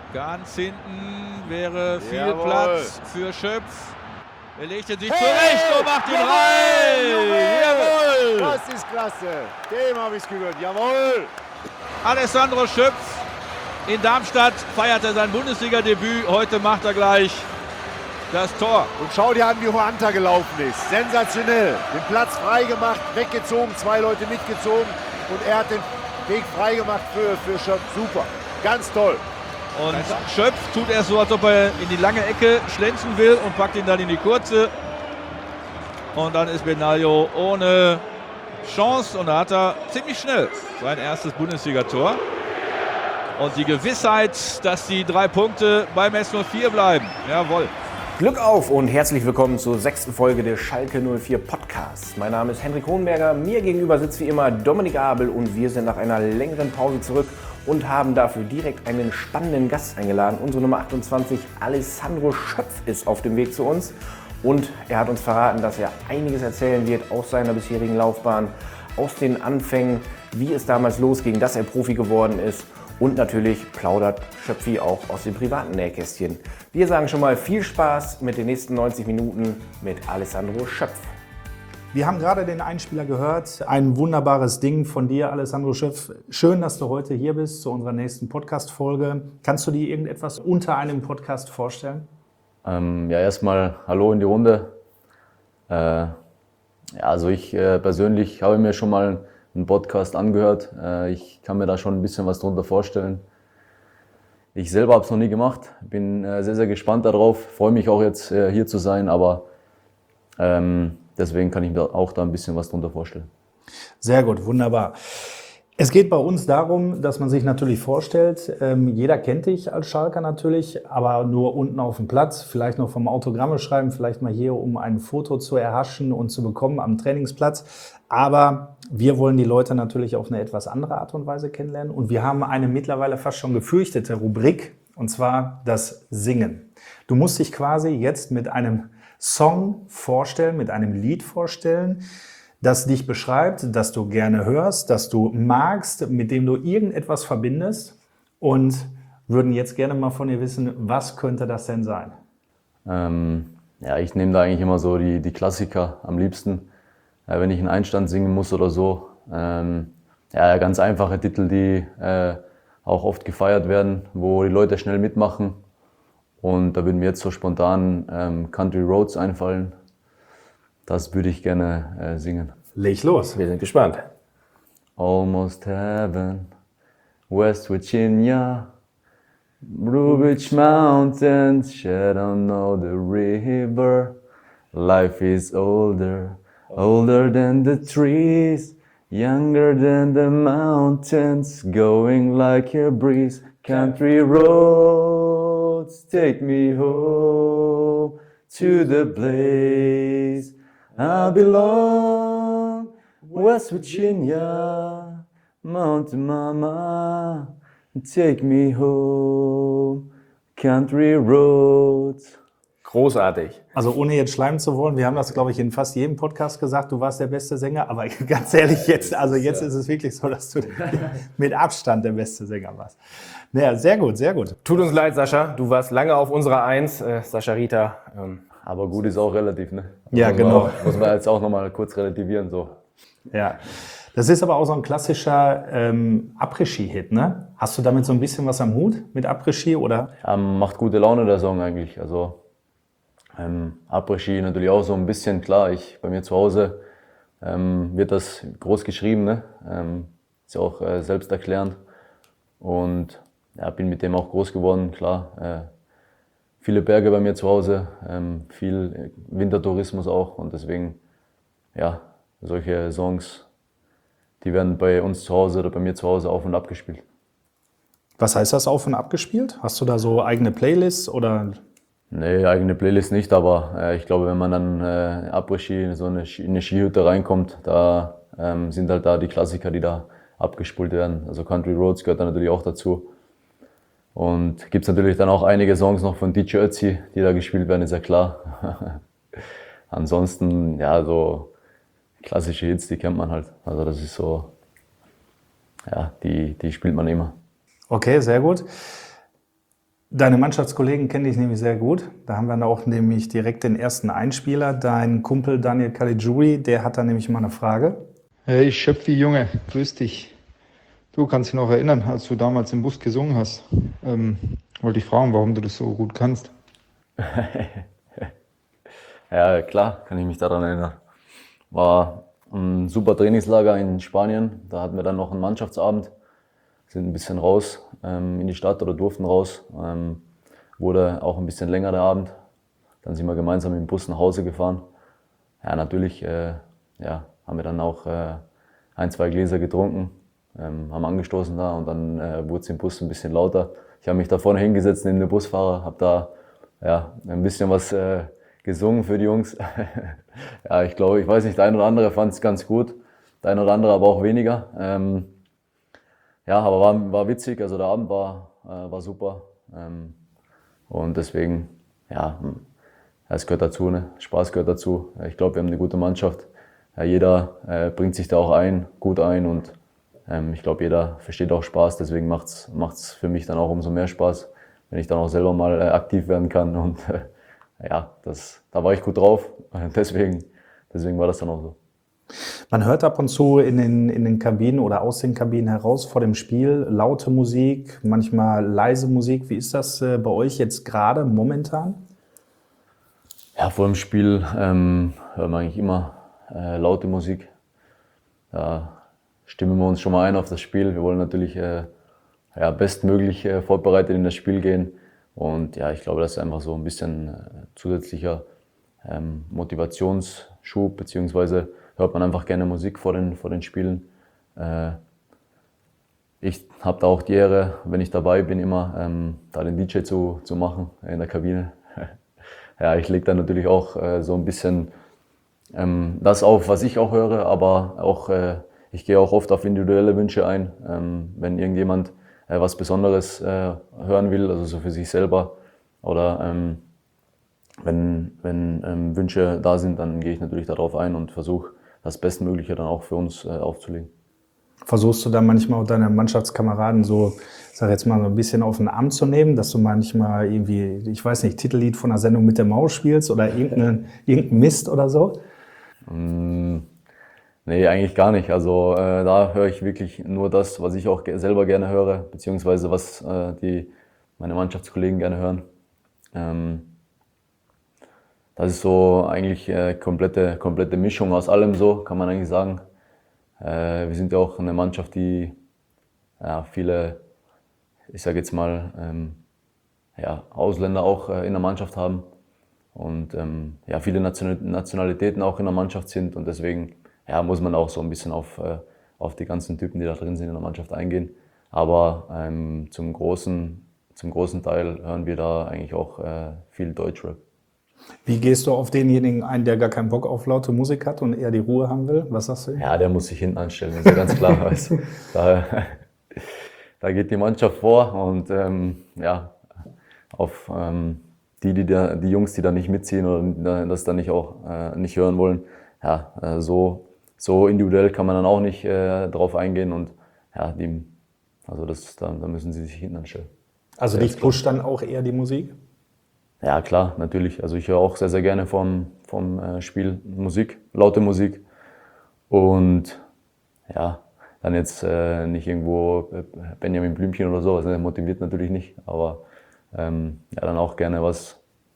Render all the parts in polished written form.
Ganz hinten wäre viel Jawohl. Platz für Schöpf. Er legt ihn sich zurecht und macht ihn rein. Jawohl! Das ist klasse. Dem habe ich es gegönnt. Jawohl! Alessandro Schöpf in Darmstadt feiert er sein Bundesliga-Debüt. Heute macht er gleich das Tor. Und schau dir an, wie Huanta gelaufen ist. Sensationell. Den Platz frei gemacht, weggezogen, 2 Leute mitgezogen. Und er hat den Weg frei gemacht für Schöpf. Super. Ganz toll. Und Schöpf tut erst so, als ob er in die lange Ecke schlänzen will und packt ihn dann in die kurze. Und dann ist Benaglio ohne Chance und da hat er ziemlich schnell sein erstes Bundesliga-Tor. Und die Gewissheit, dass die 3 Punkte beim S04 bleiben. Jawohl. Glück auf und herzlich willkommen zur 6. Folge des Schalke 04 Podcasts. Mein Name ist Henrik Hohenberger, mir gegenüber sitzt wie immer Dominik Abel und wir sind nach einer längeren Pause zurück und haben dafür direkt einen spannenden Gast eingeladen. Unsere Nummer 28, Alessandro Schöpf, ist auf dem Weg zu uns und er hat uns verraten, dass er einiges erzählen wird aus seiner bisherigen Laufbahn, aus den Anfängen, wie es damals losging, dass er Profi geworden ist. Und natürlich plaudert Schöpfi auch aus dem privaten Nähkästchen. Wir sagen schon mal viel Spaß mit den nächsten 90 Minuten mit Alessandro Schöpf. Wir haben gerade den Einspieler gehört. Ein wunderbares Ding von dir, Alessandro Schöpf. Schön, dass du heute hier bist zu unserer nächsten Podcast-Folge. Kannst du dir irgendetwas unter einem Podcast vorstellen? Erstmal Hallo in die Runde. Also ich persönlich habe mir schon mal einen Podcast angehört. Ich kann mir da schon ein bisschen was drunter vorstellen. Ich selber habe es noch nie gemacht. Bin sehr, sehr gespannt darauf. Freue mich auch jetzt hier zu sein, aber deswegen kann ich mir auch da ein bisschen was drunter vorstellen. Sehr gut, wunderbar. Es geht bei uns darum, dass man sich natürlich vorstellt, jeder kennt dich als Schalker natürlich, aber nur unten auf dem Platz, vielleicht noch vom Autogramme schreiben, vielleicht mal hier, um ein Foto zu erhaschen und zu bekommen am Trainingsplatz. Aber wir wollen die Leute natürlich auf eine etwas andere Art und Weise kennenlernen und wir haben eine mittlerweile fast schon gefürchtete Rubrik, und zwar das Singen. Du musst dich quasi jetzt mit einem Song vorstellen, mit einem Lied vorstellen, das dich beschreibt, das du gerne hörst, das du magst, mit dem du irgendetwas verbindest und würden jetzt gerne mal von dir wissen, was könnte das denn sein? Ich nehme da eigentlich immer so die Klassiker am liebsten, wenn ich einen Einstand singen muss oder so. Ganz einfache Titel, die auch oft gefeiert werden, wo die Leute schnell mitmachen. Und da würden mir jetzt so spontan Country Roads einfallen. Das würde ich gerne singen. Leg los, wir sind gespannt. Almost heaven, West Virginia, Blue Ridge Mountains, shadow know the river. Life is older, older than the trees, younger than the mountains, going like a breeze. Country roads, take me home to the place I belong, West Virginia, Mountain Mama, take me home, country roads. Großartig. Also ohne jetzt schleimen zu wollen, wir haben das, glaube ich, in fast jedem Podcast gesagt, du warst der beste Sänger, aber ganz ehrlich, jetzt ist es wirklich so, dass du mit Abstand der beste Sänger warst. Naja, sehr gut, sehr gut. Tut uns leid, Sascha, du warst lange auf unserer Eins, Sascha Rita. Aber gut ist auch relativ, ne? Ja, genau. Muss man jetzt auch nochmal kurz relativieren, so. Ja, das ist aber auch so ein klassischer Après-Ski-Hit, ne? Hast du damit so ein bisschen was am Hut mit Après-Ski, oder? Macht gute Laune, der Song eigentlich. Also Après-Ski natürlich auch so ein bisschen, klar, bei mir zu Hause wird das groß geschrieben, ne? Ist ja auch selbsterklärend. Und bin mit dem auch groß geworden, klar. Viele Berge bei mir zu Hause, viel Wintertourismus auch und deswegen, solche Songs, die werden bei uns zu Hause oder bei mir zu Hause auf und ab gespielt. Was heißt das, auf und ab gespielt? Hast du da so eigene Playlists oder? Nee, eigene Playlist nicht, aber ich glaube, wenn man dann Après-Ski, so in eine Skihütte reinkommt, da sind halt da die Klassiker, die da abgespult werden. Also Country Roads gehört da natürlich auch dazu. Und gibt es natürlich dann auch einige Songs noch von DJ Ötzi, die da gespielt werden, ist ja klar. Ansonsten, so klassische Hits, die kennt man halt. Also das ist so, die spielt man immer. Okay, sehr gut. Deine Mannschaftskollegen kenne ich nämlich sehr gut. Da haben wir auch nämlich direkt den ersten Einspieler. Dein Kumpel Daniel Caligiuri, der hat da nämlich mal eine Frage. Hey Schöpfi, Junge, grüß dich. Du kannst dich noch erinnern, als du damals im Bus gesungen hast. Wollte ich fragen, warum du das so gut kannst. Ja, klar, kann ich mich daran erinnern. War ein super Trainingslager in Spanien. Da hatten wir dann noch einen Mannschaftsabend. Sind ein bisschen raus in die Stadt oder durften raus. Wurde auch ein bisschen länger der Abend. Dann sind wir gemeinsam im Bus nach Hause gefahren. Ja, natürlich haben wir dann auch 1-2 Gläser getrunken, haben angestoßen da und dann wurde es im Bus ein bisschen lauter. Ich habe mich da vorne hingesetzt neben dem Busfahrer, habe da ein bisschen was gesungen für die Jungs. Ja, ich weiß nicht, der eine oder andere fand es ganz gut, der eine oder andere aber auch weniger. Ja, aber war witzig, also der Abend war super. Und deswegen, ja, es gehört dazu, ne? Spaß gehört dazu. Ich glaube, wir haben eine gute Mannschaft. Ja, jeder bringt sich da auch gut ein und ich glaube, jeder versteht auch Spaß. Deswegen macht's für mich dann auch umso mehr Spaß, wenn ich dann auch selber mal aktiv werden kann. Und ja, da war ich gut drauf. Deswegen war das dann auch so. Man hört ab und zu in den Kabinen oder aus den Kabinen heraus vor dem Spiel laute Musik, manchmal leise Musik. Wie ist das bei euch jetzt gerade momentan? Ja, vor dem Spiel hören wir eigentlich immer laute Musik. Da stimmen wir uns schon mal ein auf das Spiel. Wir wollen natürlich bestmöglich vorbereitet in das Spiel gehen. Und ja, ich glaube, das ist einfach so ein bisschen zusätzlicher Motivationsschub, beziehungsweise hört man einfach gerne Musik vor den Spielen. Ich habe da auch die Ehre, wenn ich dabei bin, immer da den DJ zu machen in der Kabine. Ja, ich lege da natürlich auch so ein bisschen das auf, was ich auch höre, aber auch ich gehe auch oft auf individuelle Wünsche ein, wenn irgendjemand was Besonderes hören will, also so für sich selber oder wenn Wünsche da sind, dann gehe ich natürlich darauf ein und versuche das Bestmögliche dann auch für uns aufzulegen. Versuchst du dann manchmal auch deine Mannschaftskameraden so, sag jetzt mal, so ein bisschen auf den Arm zu nehmen, dass du manchmal irgendwie, ich weiß nicht, Titellied von einer Sendung mit der Maus spielst oder irgendein Mist oder so? Nee, eigentlich gar nicht. Also da höre ich wirklich nur das, was ich auch selber gerne höre, beziehungsweise was meine Mannschaftskollegen gerne hören. Das ist so eigentlich komplette Mischung aus allem so, kann man eigentlich sagen. Wir sind ja auch eine Mannschaft, die viele, ich sage jetzt mal, Ausländer auch in der Mannschaft haben und viele Nationalitäten auch in der Mannschaft sind und deswegen muss man auch so ein bisschen auf die ganzen Typen, die da drin sind in der Mannschaft eingehen. Aber zum großen Teil hören wir da eigentlich auch viel Deutschrap. Wie gehst du auf denjenigen ein, der gar keinen Bock auf laute Musik hat und eher die Ruhe haben will? Was sagst du? Ja, der muss sich hinten anstellen, das ist ja ganz klar. Also, da geht die Mannschaft vor und auf die Jungs, die da nicht mitziehen oder das dann nicht hören wollen, so individuell kann man dann auch nicht drauf eingehen und da müssen sie sich hinten anstellen. Also dich pusht dann auch eher die Musik? Ja, klar, natürlich. Also ich höre auch sehr, sehr gerne vom Spiel Musik, laute Musik. Und ja, dann jetzt nicht irgendwo Benjamin Blümchen oder sowas, ne? Motiviert natürlich nicht. Aber dann auch gerne was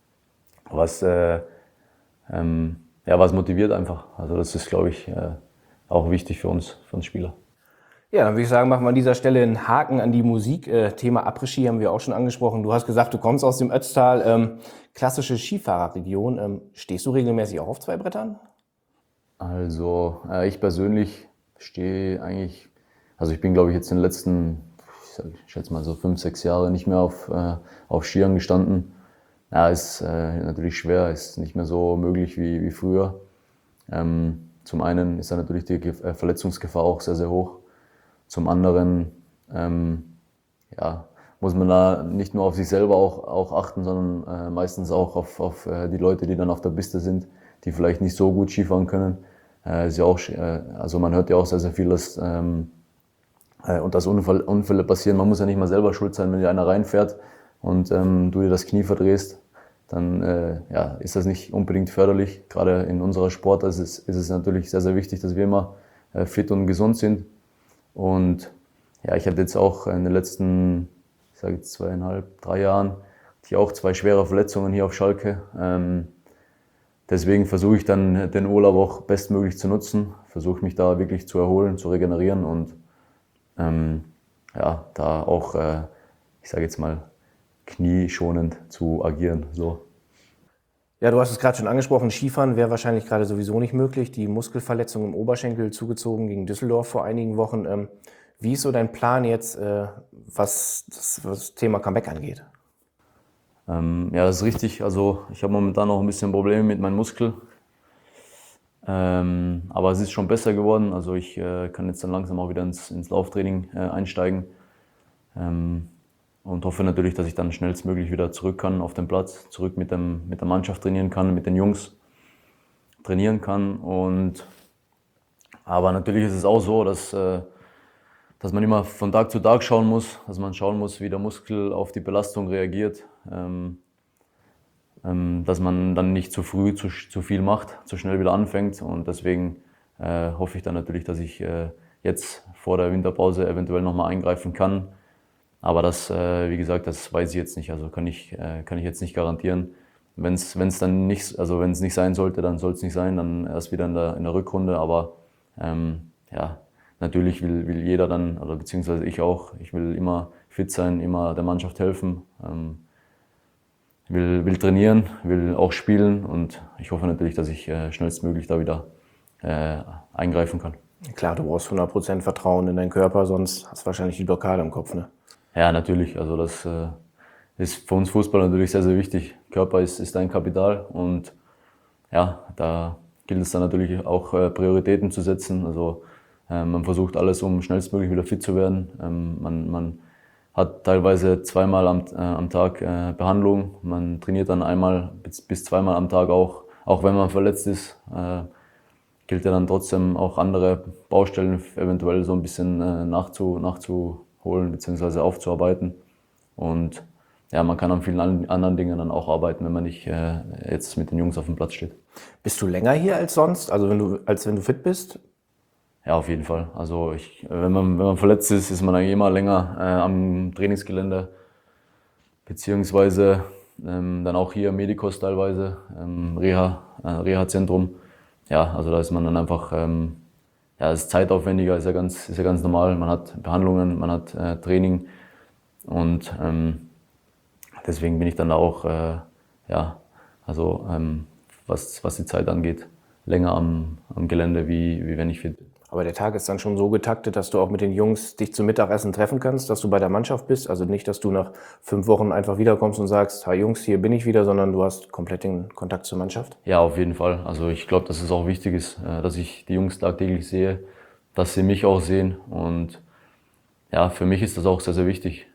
motiviert einfach. Also das ist, glaube ich, auch wichtig für uns Spieler. Ja, dann würde ich sagen, machen wir an dieser Stelle einen Haken an die Musik. Thema Après-Ski haben wir auch schon angesprochen. Du hast gesagt, du kommst aus dem Ötztal, klassische Skifahrerregion. Stehst du regelmäßig auch auf Zweibrettern? Also ich persönlich stehe eigentlich, also ich bin, glaube ich, jetzt in den letzten, ich schätze mal so 5-6 Jahre nicht mehr auf Skiern gestanden. Ja, ist natürlich schwer, ist nicht mehr so möglich wie früher. Zum einen ist da natürlich die Verletzungsgefahr auch sehr, sehr hoch. Zum anderen muss man da nicht nur auf sich selber auch achten, sondern meistens auch auf die Leute, die dann auf der Piste sind, die vielleicht nicht so gut Skifahren können. Ist ja auch, also man hört ja auch sehr, sehr viel, dass Unfälle passieren. Man muss ja nicht mal selber schuld sein, wenn dir einer reinfährt. und du dir das Knie verdrehst, dann ist das nicht unbedingt förderlich. Gerade in unserer Sportart ist es natürlich sehr, sehr wichtig, dass wir immer fit und gesund sind. Und ja, ich hatte jetzt auch in den letzten, ich sage jetzt 2,5, 3 Jahren, hier auch 2 schwere Verletzungen hier auf Schalke. Deswegen versuche ich dann den Urlaub auch bestmöglich zu nutzen, versuche mich da wirklich zu erholen, zu regenerieren und da auch, ich sage jetzt mal, knieschonend zu agieren. So. Ja, du hast es gerade schon angesprochen, Skifahren wäre wahrscheinlich gerade sowieso nicht möglich. Die Muskelverletzung im Oberschenkel zugezogen gegen Düsseldorf vor einigen Wochen. Wie ist so dein Plan jetzt, was das Thema Comeback angeht? Ja, das ist richtig. Also ich habe momentan noch ein bisschen Probleme mit meinem Muskel. Aber es ist schon besser geworden. Also ich kann jetzt dann langsam auch wieder ins Lauftraining einsteigen. Und hoffe natürlich, dass ich dann schnellstmöglich wieder zurück kann auf den Platz, zurück mit der Mannschaft trainieren kann, mit den Jungs trainieren kann. Aber natürlich ist es auch so, dass man immer von Tag zu Tag schauen muss, dass man schauen muss, wie der Muskel auf die Belastung reagiert, dass man dann nicht zu früh zu viel macht, zu schnell wieder anfängt. Und deswegen hoffe ich dann natürlich, dass ich jetzt vor der Winterpause eventuell nochmal eingreifen kann. Aber das, wie gesagt, das weiß ich jetzt nicht, also kann ich jetzt nicht garantieren. Wenn es dann nicht, also wenn es nicht sein sollte, dann soll es nicht sein, dann erst wieder in der Rückrunde. Aber natürlich will jeder dann, oder beziehungsweise ich auch, ich will immer fit sein, immer der Mannschaft helfen, will trainieren, will auch spielen und ich hoffe natürlich, dass ich schnellstmöglich da wieder eingreifen kann. Klar, du brauchst 100% Vertrauen in deinen Körper, sonst hast du wahrscheinlich die Blockade im Kopf, ne? Ja, natürlich. Also das ist für uns Fußballer natürlich sehr, sehr wichtig. Körper ist dein Kapital und ja, da gilt es dann natürlich auch Prioritäten zu setzen. Also man versucht alles, um schnellstmöglich wieder fit zu werden. Man hat teilweise 2-mal am Tag Behandlung. Man trainiert dann einmal bis 2-mal am Tag auch wenn man verletzt ist. Gilt ja dann trotzdem auch andere Baustellen eventuell so ein bisschen nachzuholen bzw. aufzuarbeiten. Und ja, man kann an vielen anderen Dingen dann auch arbeiten, wenn man nicht jetzt mit den Jungs auf dem Platz steht. Bist du länger hier als sonst, also als wenn du fit bist? Ja, auf jeden Fall. Also wenn man verletzt ist man eigentlich immer länger am Trainingsgelände, beziehungsweise dann auch hier Medikos teilweise, Reha-Zentrum. Ja, also da ist man dann einfach, es ist zeitaufwendiger, ist ja ganz normal. Man hat Behandlungen, man hat Training und deswegen bin ich dann da auch, was die Zeit angeht, länger am Gelände, wie wenn ich fit bin. Aber der Tag ist dann schon so getaktet, dass du auch mit den Jungs dich zum Mittagessen treffen kannst, dass du bei der Mannschaft bist. Also nicht, dass du nach 5 Wochen einfach wiederkommst und sagst, hey Jungs, hier bin ich wieder, sondern du hast komplett den Kontakt zur Mannschaft. Ja, auf jeden Fall. Also ich glaube, dass es auch wichtig ist, dass ich die Jungs tagtäglich sehe, dass sie mich auch sehen. Und ja, für mich ist das auch sehr, sehr wichtig.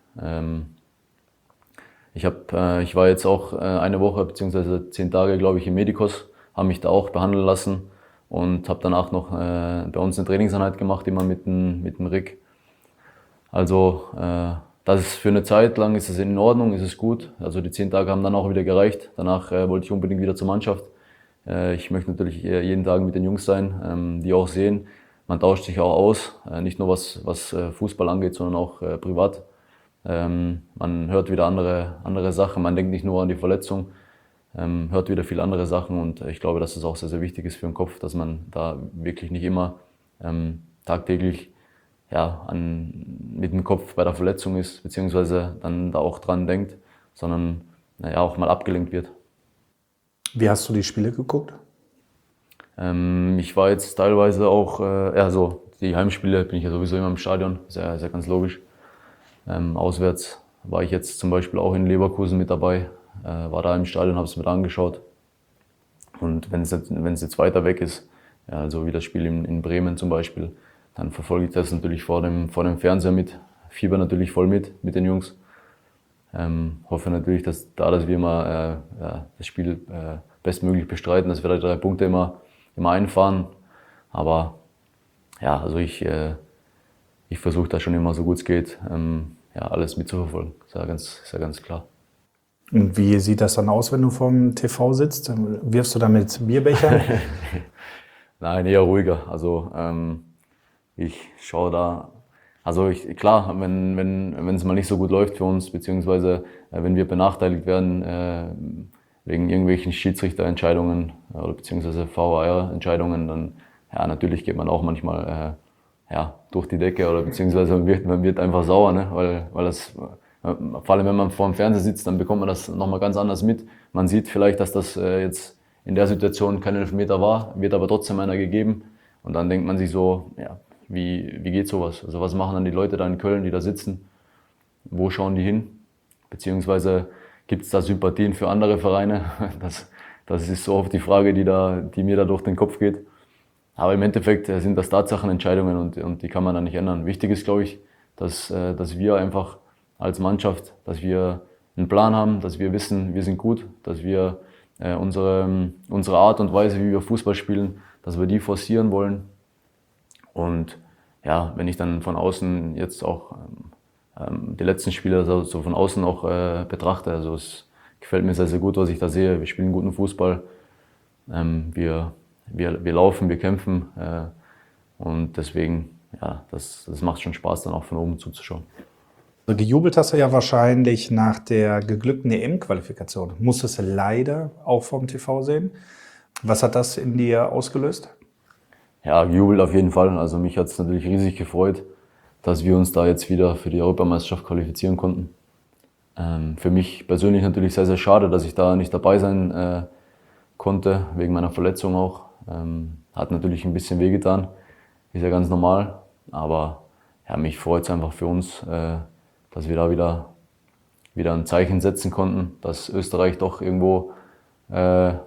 Ich war jetzt auch eine Woche bzw. 10 Tage, glaube ich, im Medikos, habe mich da auch behandeln lassen. Und habe danach noch bei uns eine Trainingseinheit gemacht, immer mit dem Rick. Also das ist für eine Zeit lang ist es in Ordnung, ist es gut. Also die 10 Tage haben dann auch wieder gereicht. Danach wollte ich unbedingt wieder zur Mannschaft. Ich möchte natürlich jeden Tag mit den Jungs sein, die auch sehen. Man tauscht sich auch aus, nicht nur was Fußball angeht, sondern auch privat. Man hört wieder andere Sachen, man denkt nicht nur an die Verletzung. Hört wieder viele andere Sachen und ich glaube, dass es auch sehr, sehr wichtig ist für den Kopf, dass man da wirklich nicht immer tagtäglich mit dem Kopf bei der Verletzung ist, beziehungsweise dann da auch dran denkt, sondern auch mal abgelenkt wird. Wie hast du die Spiele geguckt? Ich war jetzt teilweise auch, die Heimspiele bin ich ja sowieso immer im Stadion, ist ja ganz logisch. Auswärts war ich jetzt zum Beispiel auch in Leverkusen mit dabei. War da im Stadion, habe es mir angeschaut. Und wenn es jetzt weiter weg ist, also wie das Spiel in Bremen zum Beispiel, dann verfolge ich das natürlich vor dem Fernseher mit, fieber natürlich voll mit den Jungs. Hoffe natürlich, dass wir mal das Spiel bestmöglich bestreiten, dass wir da 3 Punkte immer einfahren. Aber ja, also ich versuche da schon immer so gut es geht, alles mitzuverfolgen. Ist ja ganz klar. Und wie sieht das dann aus, wenn du vorm TV sitzt? Wirfst du da mit Bierbechern? Nein, eher ruhiger. Also ich schaue da, also klar, wenn es mal nicht so gut läuft für uns, beziehungsweise wenn wir benachteiligt werden wegen irgendwelchen Schiedsrichterentscheidungen oder beziehungsweise VAR-Entscheidungen, dann ja, natürlich geht man auch manchmal durch die Decke oder beziehungsweise man wird einfach sauer, ne? Weil das, vor allem wenn man vor dem Fernseher sitzt, dann bekommt man das nochmal ganz anders mit. Man sieht vielleicht, dass das jetzt in der Situation kein Elfmeter war, wird aber trotzdem einer gegeben. Und dann denkt man sich so, ja, wie geht sowas? Also was machen dann die Leute da in Köln, die da sitzen? Wo schauen die hin? Beziehungsweise gibt es da Sympathien für andere Vereine? Das ist so oft die Frage, die mir da durch den Kopf geht. Aber im Endeffekt sind das Tatsachenentscheidungen und die kann man dann nicht ändern. Wichtig ist, glaube ich, dass wir einfach als Mannschaft, dass wir einen Plan haben, dass wir wissen, wir sind gut, dass wir unsere Art und Weise, wie wir Fußball spielen, dass wir die forcieren wollen. Und ja, wenn ich dann von außen jetzt auch die letzten Spiele so von außen auch betrachte, also es gefällt mir sehr, sehr gut, was ich da sehe. Wir spielen guten Fußball, wir laufen, wir kämpfen und deswegen, ja, das macht schon Spaß, dann auch von oben zuzuschauen. Gejubelt hast du ja wahrscheinlich nach der geglückten EM-Qualifikation. Musstest du leider auch vom TV sehen. Was hat das in dir ausgelöst? Ja, gejubelt auf jeden Fall. Also mich hat es natürlich riesig gefreut, dass wir uns da jetzt wieder für die Europameisterschaft qualifizieren konnten. Für mich persönlich natürlich sehr, sehr schade, dass ich da nicht dabei sein konnte, wegen meiner Verletzung auch. Hat natürlich ein bisschen wehgetan, ist ja ganz normal. Aber ja, mich freut es einfach für uns, dass wir da wieder ein Zeichen setzen konnten, dass Österreich doch irgendwo eine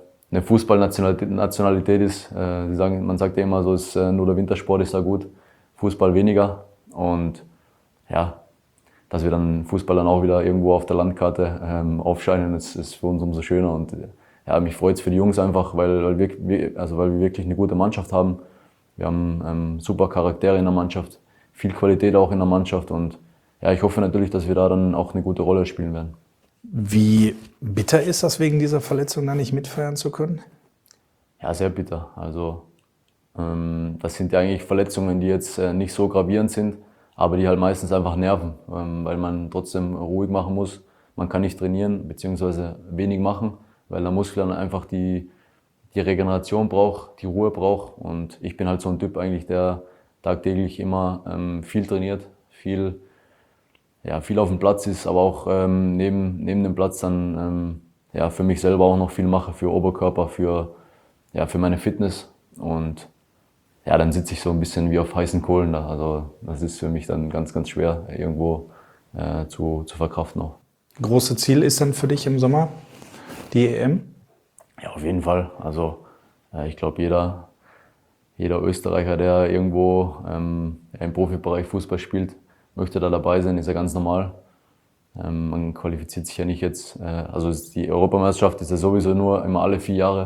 Fußballnationalität ist. Man sagt ja immer so, nur der Wintersport ist da gut, Fußball weniger. Und ja, dass wir dann Fußball dann auch wieder irgendwo auf der Landkarte aufscheinen, ist für uns umso schöner. Und ja, mich freut es für die Jungs einfach, weil wir wirklich eine gute Mannschaft haben. Wir haben super Charaktere in der Mannschaft, viel Qualität auch in der Mannschaft und ja, ich hoffe natürlich, dass wir da dann auch eine gute Rolle spielen werden. Wie bitter ist das, wegen dieser Verletzung da nicht mitfeiern zu können? Ja, sehr bitter. Also das sind ja eigentlich Verletzungen, die jetzt nicht so gravierend sind, aber die halt meistens einfach nerven, weil man trotzdem ruhig machen muss. Man kann nicht trainieren bzw. wenig machen, weil der Muskel dann einfach die Regeneration braucht, die Ruhe braucht. Und ich bin halt so ein Typ eigentlich, der tagtäglich immer viel trainiert, viel auf dem Platz ist, aber auch neben dem Platz dann für mich selber auch noch viel mache, für Oberkörper, für meine Fitness. Und ja, dann sitze ich so ein bisschen wie auf heißen Kohlen da. Also das ist für mich dann ganz, ganz schwer irgendwo zu verkraften auch. Große Ziel ist dann für dich im Sommer die EM? Ja, auf jeden Fall. Also ich glaube, jeder Österreicher, der irgendwo im Profibereich Fußball spielt, möchte da dabei sein, ist ja ganz normal. Man qualifiziert sich ja nicht jetzt, also die Europameisterschaft ist ja sowieso nur immer alle 4 Jahre.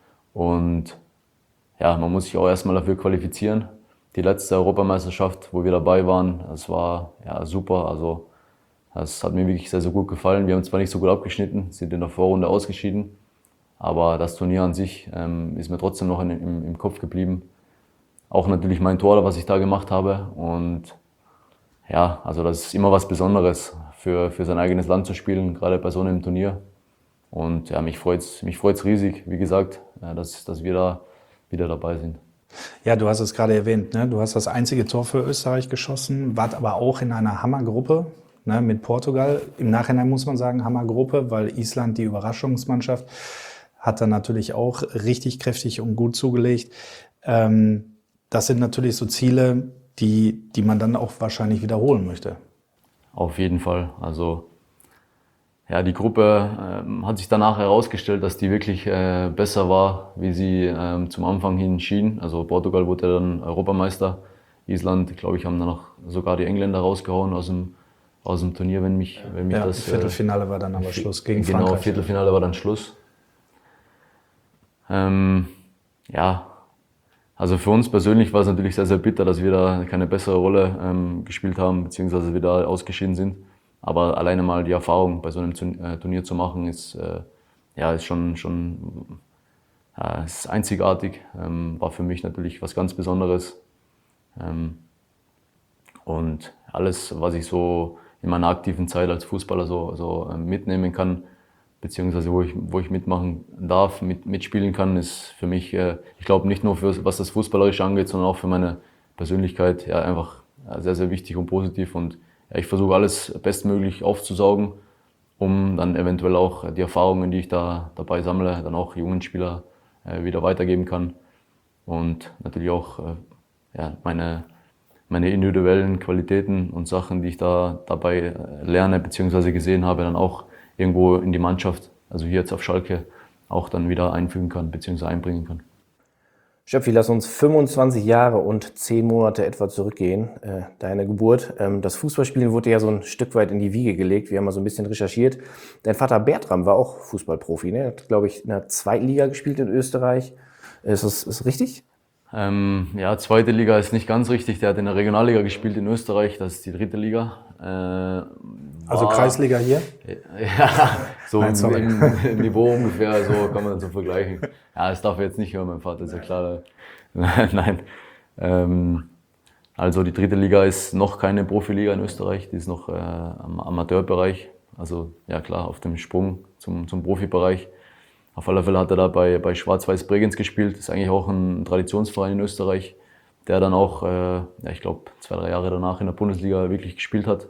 Und ja, man muss sich auch erstmal dafür qualifizieren. Die letzte Europameisterschaft, wo wir dabei waren, das war ja super. Also das hat mir wirklich sehr, sehr gut gefallen. Wir haben zwar nicht so gut abgeschnitten, sind in der Vorrunde ausgeschieden, aber das Turnier an sich ist mir trotzdem noch im Kopf geblieben. Auch natürlich mein Tor, was ich da gemacht habe. Und ja, also das ist immer was Besonderes, für sein eigenes Land zu spielen, gerade bei so einem Turnier. Und ja, mich freut's riesig, wie gesagt, dass wir da wieder dabei sind. Ja, du hast es gerade erwähnt, ne? Du hast das einzige Tor für Österreich geschossen, wart aber auch in einer Hammergruppe, ne, mit Portugal. Im Nachhinein muss man sagen Hammergruppe, weil Island, die Überraschungsmannschaft, hat dann natürlich auch richtig kräftig und gut zugelegt. Das sind natürlich so Ziele, die man dann auch wahrscheinlich wiederholen möchte. Auf jeden Fall. Also ja, die Gruppe hat sich danach herausgestellt, dass die wirklich besser war, wie sie zum Anfang hin schien. Also Portugal wurde dann Europameister. Island, glaube ich, haben dann noch sogar die Engländer rausgehauen aus dem Turnier, wenn mich das... Viertelfinale war dann aber Schluss gegen Frankreich. Genau, Viertelfinale war dann Schluss. Ja, also für uns persönlich war es natürlich sehr, sehr bitter, dass wir da keine bessere Rolle gespielt haben, beziehungsweise wir da ausgeschieden sind. Aber alleine mal die Erfahrung bei so einem Turnier zu machen, ist schon ist einzigartig. War für mich natürlich was ganz Besonderes. Und alles, was ich so in meiner aktiven Zeit als Fußballer so mitnehmen kann, beziehungsweise wo ich mitmachen darf, mitspielen kann, ist für mich, ich glaube, nicht nur was das Fußballerische angeht, sondern auch für meine Persönlichkeit einfach sehr, sehr wichtig und positiv. Und ich versuche alles bestmöglich aufzusaugen, um dann eventuell auch die Erfahrungen, die ich da dabei sammle, dann auch jungen Spieler wieder weitergeben kann. Und natürlich auch meine individuellen Qualitäten und Sachen, die ich da dabei lerne bzw. gesehen habe, dann auch irgendwo in die Mannschaft, also hier jetzt auf Schalke, auch dann wieder einfügen kann bzw. einbringen kann. Schöpfi, lass uns 25 Jahre und 10 Monate etwa zurückgehen, deine Geburt. Das Fußballspielen wurde ja so ein Stück weit in die Wiege gelegt. Wir haben mal so ein bisschen recherchiert. Dein Vater Bertram war auch Fußballprofi, ne? Er hat, glaube ich, in der zweiten Liga gespielt in Österreich. Ist das richtig? Zweite Liga ist nicht ganz richtig. Der hat in der Regionalliga gespielt in Österreich, das ist die dritte Liga. Also Kreisliga hier? Ja, so Nein, im Niveau ungefähr, so kann man das so vergleichen. Ja, das darf er jetzt nicht hören, mein Vater, ist ja klar. Nein. Also die dritte Liga ist noch keine Profiliga in Österreich, die ist noch am Amateurbereich. Also ja klar, auf dem Sprung zum Profibereich. Auf alle Fälle hat er da bei Schwarz-Weiß Bregenz gespielt. Das ist eigentlich auch ein Traditionsverein in Österreich, der dann auch, ich glaube, 2-3 Jahre danach in der Bundesliga wirklich gespielt hat.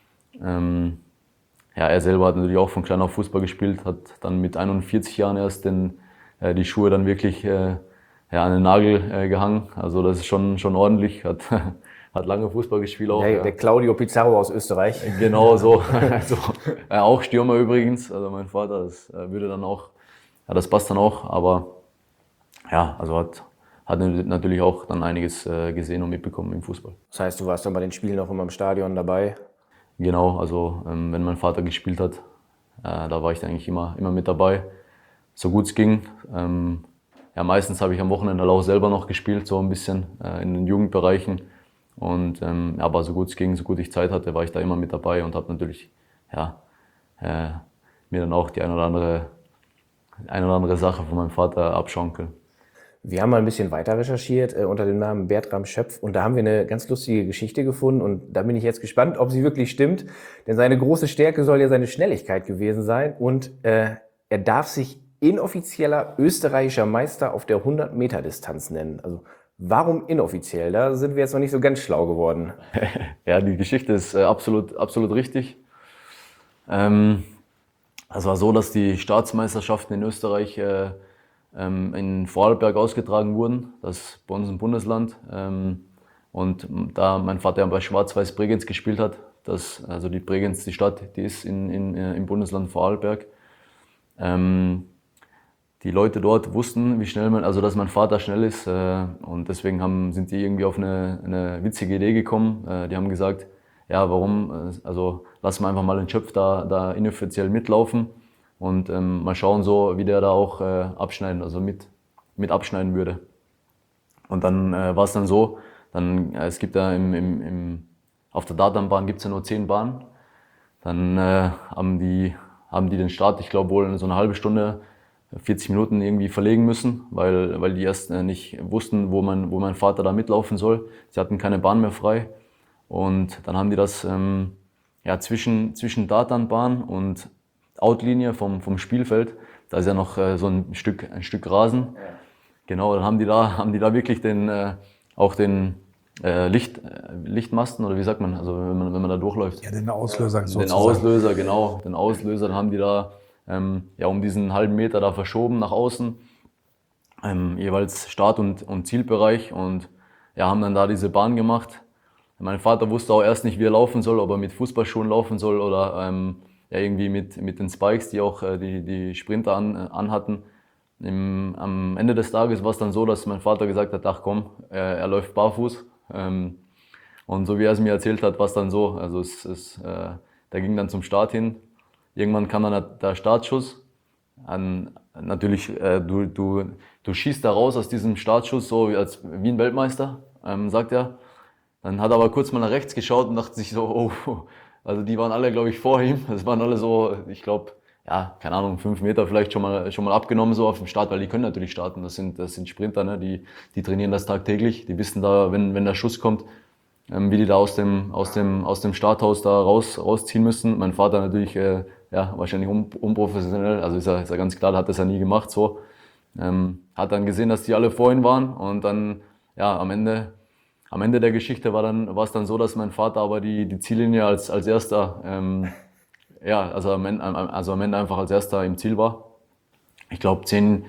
Er selber hat natürlich auch von klein auf Fußball gespielt, hat dann mit 41 Jahren erst die Schuhe dann wirklich an den Nagel gehangen. Also das ist schon ordentlich, hat lange Fußball gespielt auch. Der Claudio Pizarro aus Österreich. Genau so. Also, auch Stürmer übrigens, also mein Vater, das würde dann auch. Ja, das passt dann auch, aber ja, also hat natürlich auch dann einiges gesehen und mitbekommen im Fußball. Das heißt, du warst dann bei den Spielen auch immer im Stadion dabei? Genau, also wenn mein Vater gespielt hat, da war ich dann eigentlich immer mit dabei, so gut es ging. Meistens habe ich am Wochenende auch selber noch gespielt, so ein bisschen in den Jugendbereichen. Und aber so gut es ging, so gut ich Zeit hatte, war ich da immer mit dabei und habe natürlich mir dann auch die eine oder andere Sache von meinem Vater abschauen können. Wir haben mal ein bisschen weiter recherchiert unter dem Namen Bertram Schöpf und da haben wir eine ganz lustige Geschichte gefunden und da bin ich jetzt gespannt, ob sie wirklich stimmt, denn seine große Stärke soll ja seine Schnelligkeit gewesen sein und er darf sich inoffizieller österreichischer Meister auf der 100-Meter-Distanz nennen. Also warum inoffiziell? Da sind wir jetzt noch nicht so ganz schlau geworden. Ja, die Geschichte ist absolut richtig. Es war so, dass die Staatsmeisterschaften in Österreich in Vorarlberg ausgetragen wurden, das ist bei uns im Bundesland. Und da mein Vater bei Schwarz-Weiß Bregenz gespielt hat, also die Bregenz, die Stadt, die ist im Bundesland Vorarlberg. Die Leute dort wussten, wie schnell dass mein Vater schnell ist. Und deswegen sind die irgendwie auf eine witzige Idee gekommen. Die haben gesagt, ja, warum, also lassen wir einfach mal den Schöpf da inoffiziell mitlaufen und mal schauen, so wie der da auch abschneiden, also mit abschneiden würde. Und dann war es dann so, es gibt ja auf der Datanbahn gibt es ja nur 10 Bahnen. Dann haben die den Start, ich glaube wohl so eine halbe Stunde, 40 Minuten irgendwie verlegen müssen, weil die erst nicht wussten, wo mein Vater da mitlaufen soll. Sie hatten keine Bahn mehr frei. Und dann haben die das zwischen Datanbahn und Outlinie vom Spielfeld, da ist ja noch so ein Stück Rasen. Ja. Genau, dann haben die da wirklich den Lichtmasten, oder wie sagt man, also wenn man da durchläuft. Ja, den Auslöser sozusagen. Den Auslöser, genau. Den Auslöser, dann haben die da um diesen halben Meter da verschoben nach außen. Jeweils Start- und Zielbereich und haben dann da diese Bahn gemacht. Mein Vater wusste auch erst nicht, wie er laufen soll, ob er mit Fußballschuhen laufen soll oder irgendwie mit den Spikes, die auch die Sprinter anhatten. Am Ende des Tages war es dann so, dass mein Vater gesagt hat, ach komm, er läuft barfuß. Und so wie er es mir erzählt hat, war es dann so. Also der ging dann zum Start hin. Irgendwann kam dann der Startschuss. Natürlich, du schießt da raus aus diesem Startschuss, so wie ein Weltmeister, sagt er. Dann hat er aber kurz mal nach rechts geschaut und dachte sich so, oh, Also die waren alle, glaube ich, vor ihm. Das waren alle so, ich glaube, ja, keine Ahnung, 5 Meter vielleicht schon mal abgenommen so auf dem Start, weil die können natürlich starten. Das sind Sprinter, ne? Die trainieren das tagtäglich. Die wissen da, wenn der Schuss kommt, wie die da aus dem Starthaus da rausziehen müssen. Mein Vater natürlich, ja, wahrscheinlich unprofessionell. Also ist ja ganz klar, hat das ja nie gemacht so. Hat dann gesehen, dass die alle vor ihm waren und dann, ja, am Ende der Geschichte war es dann so, dass mein Vater aber die Ziellinie als erster, ja, also am Ende einfach als erster im Ziel war. Ich glaube in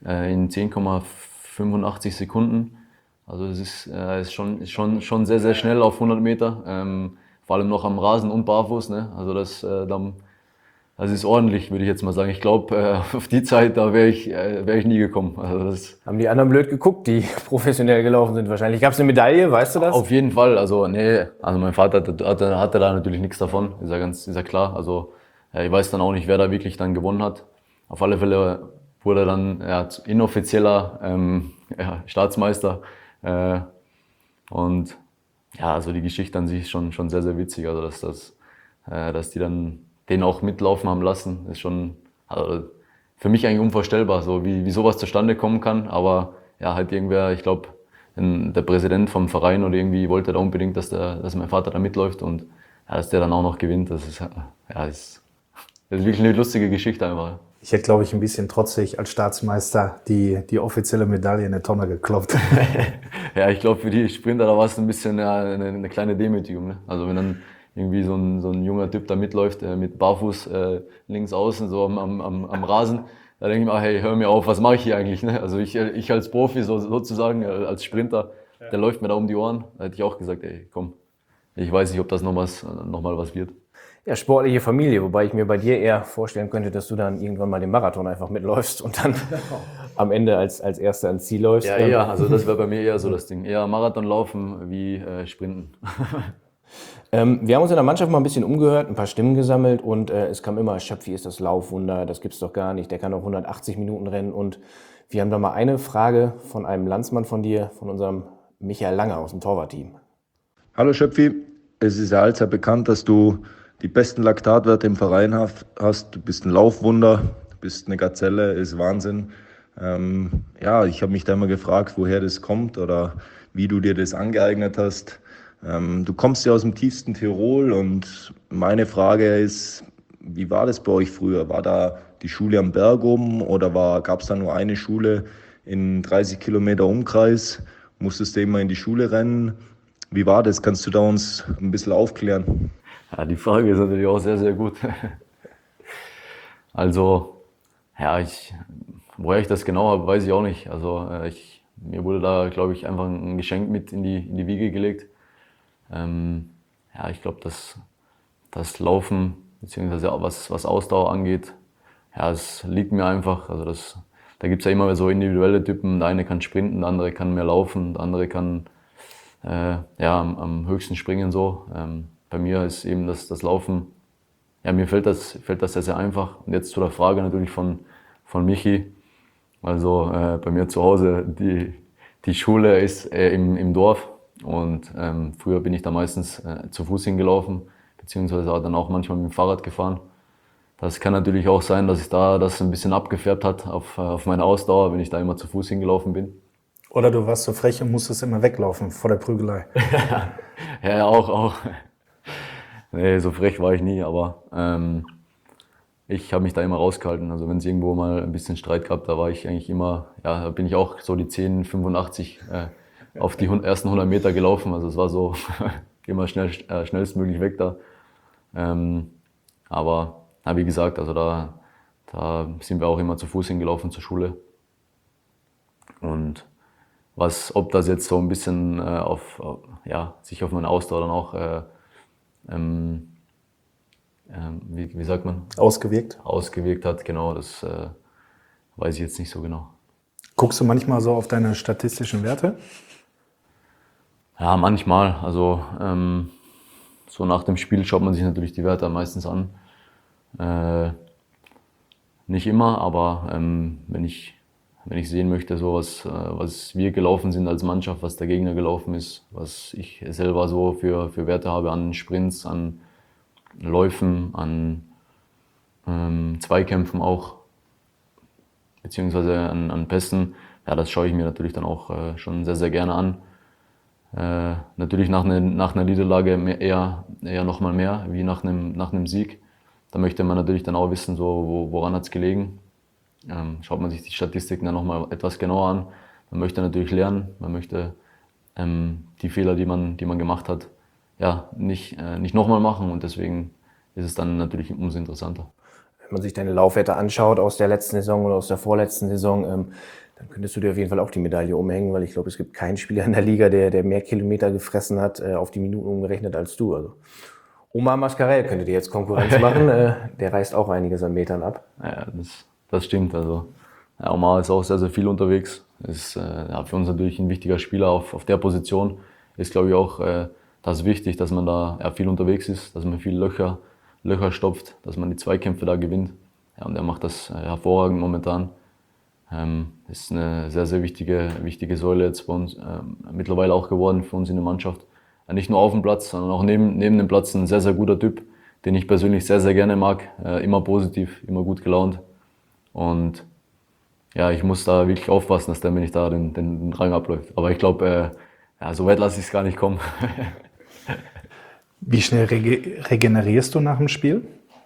10,85 Sekunden. Also es ist schon sehr, sehr schnell auf 100 Meter. Vor allem noch am Rasen und barfuß, ne? Also das ist ordentlich, würde ich jetzt mal sagen. Ich glaube, auf die Zeit, da wäre ich nie gekommen. Also Haben die anderen blöd geguckt, die professionell gelaufen sind wahrscheinlich. Gab es eine Medaille, weißt du das? Auf jeden Fall. Also mein Vater hatte da natürlich nichts davon, ist ja klar. Also ich weiß dann auch nicht, wer da wirklich dann gewonnen hat. Auf alle Fälle wurde er dann inoffizieller Staatsmeister. Und ja, also die Geschichte an sich ist schon sehr, sehr witzig. Also dass die dann den auch mitlaufen haben lassen, ist schon, also für mich eigentlich unvorstellbar, so wie sowas zustande kommen kann. Aber ja, halt irgendwer, ich glaube, der Präsident vom Verein oder irgendwie wollte da unbedingt, dass mein Vater da mitläuft und ja, dass der dann auch noch gewinnt. Das ist wirklich eine lustige Geschichte einfach. Ich hätte, glaube ich, ein bisschen trotzig als Staatsmeister die offizielle Medaille in eine Tonne gekloppt. Ja, ich glaube, für die Sprinter, da war es ein bisschen eine kleine Demütigung. Ne? Also wenn dann irgendwie so ein junger Typ da mitläuft, mit Barfuß links außen, so am Rasen, da denke ich mir, hey, hör mir auf, was mache ich hier eigentlich? Ne? Also ich als Profi sozusagen, als Sprinter, der läuft mir da um die Ohren. Da hätte ich auch gesagt, ey, komm, ich weiß nicht, ob das noch mal was wird. Ja, sportliche Familie, wobei ich mir bei dir eher vorstellen könnte, dass du dann irgendwann mal den Marathon einfach mitläufst und dann am Ende als Erster ans Ziel läufst. Ja, eher, also das wäre bei mir eher so das Ding. Eher Marathon laufen wie Sprinten. Wir haben uns in der Mannschaft mal ein bisschen umgehört, ein paar Stimmen gesammelt und es kam immer, Schöpfi ist das Laufwunder, das gibt's doch gar nicht, der kann doch 180 Minuten rennen. Und wir haben da mal eine Frage von einem Landsmann von dir, von unserem Michael Lange aus dem Torwartteam. Hallo Schöpfi, es ist ja allzeit bekannt, dass du die besten Laktatwerte im Verein hast. Du bist ein Laufwunder, du bist eine Gazelle, ist Wahnsinn. Ich habe mich da immer gefragt, woher das kommt oder wie du dir das angeeignet hast. Du kommst ja aus dem tiefsten Tirol und meine Frage ist, wie war das bei euch früher? War da die Schule am Berg oben oder gab es da nur eine Schule in 30 Kilometer Umkreis? Musstest du immer in die Schule rennen? Wie war das? Kannst du da uns ein bisschen aufklären? Ja, die Frage ist natürlich auch sehr, sehr gut. Also, ja, woher ich das genau habe, weiß ich auch nicht. Also mir wurde da, glaube ich, einfach ein Geschenk mit in die Wiege gelegt. Ich glaube, das Laufen, beziehungsweise was Ausdauer angeht, ja, es liegt mir einfach. Also da gibt es ja immer so individuelle Typen. Der eine kann sprinten, der andere kann mehr laufen, der andere kann am höchsten springen so. Bei mir ist eben das Laufen, ja, mir fällt das sehr, sehr einfach. Und jetzt zu der Frage natürlich von Michi. Also bei mir zu Hause, die Schule ist im Dorf. Und früher bin ich da meistens zu Fuß hingelaufen, beziehungsweise dann auch manchmal mit dem Fahrrad gefahren. Das kann natürlich auch sein, dass das ein bisschen abgefärbt hat auf meine Ausdauer, wenn ich da immer zu Fuß hingelaufen bin. Oder du warst so frech und musstest immer weglaufen vor der Prügelei. Ja, auch. Nee, so frech war ich nie, aber ich habe mich da immer rausgehalten. Also wenn es irgendwo mal ein bisschen Streit gab, da war ich eigentlich immer, ja, da bin ich auch so die 10,85 auf die ersten 100 Meter gelaufen. Also es war so immer schnellstmöglich weg da. Aber wie gesagt, also da sind wir auch immer zu Fuß hingelaufen zur Schule. Und ob das jetzt so ein bisschen sich auf meine Ausdauer dann auch wie sagt man? Ausgewirkt hat, genau, das weiß ich jetzt nicht so genau. Guckst du manchmal so auf deine statistischen Werte? Ja, manchmal. Also so nach dem Spiel schaut man sich natürlich die Werte meistens an. Nicht immer, aber wenn ich sehen möchte, so was wir gelaufen sind als Mannschaft, was der Gegner gelaufen ist, was ich selber so für Werte habe an Sprints, an Läufen, an Zweikämpfen auch, beziehungsweise an Pässen. Ja, das schaue ich mir natürlich dann auch schon sehr, sehr gerne an. Natürlich nach einer Niederlage eher nochmal mehr, wie nach einem Sieg. Da möchte man natürlich dann auch wissen, so, woran hat es gelegen. Schaut man sich die Statistiken dann nochmal etwas genauer an. Man möchte natürlich lernen, man möchte die Fehler, die man gemacht hat, ja, nicht nochmal machen, und deswegen ist es dann natürlich umso interessanter. Wenn man sich deine Laufwerte anschaut aus der letzten Saison oder aus der vorletzten Saison, dann könntest du dir auf jeden Fall auch die Medaille umhängen, weil ich glaube, es gibt keinen Spieler in der Liga, der mehr Kilometer gefressen hat, auf die Minuten umgerechnet als du. Also Omar Mascarell könnte dir jetzt Konkurrenz machen, der reißt auch einiges an Metern ab. Ja, das stimmt. Also ja, Omar ist auch sehr, sehr viel unterwegs. Ist für uns natürlich ein wichtiger Spieler auf der Position. Ist, glaube ich, auch das wichtig, dass man da viel unterwegs ist, dass man viel Löcher stopft, dass man die Zweikämpfe da gewinnt. Ja, und er macht das hervorragend momentan. Ist eine sehr, sehr wichtige Säule jetzt bei uns mittlerweile auch geworden für uns in der Mannschaft. Nicht nur auf dem Platz, sondern auch neben dem Platz ein sehr, sehr guter Typ, den ich persönlich sehr, sehr gerne mag. Immer positiv, immer gut gelaunt. Und ja, ich muss da wirklich aufpassen, dass der mir nicht da den Rang abläuft. Aber ich glaube, so weit lasse ich es gar nicht kommen. Wie schnell regenerierst du nach dem Spiel?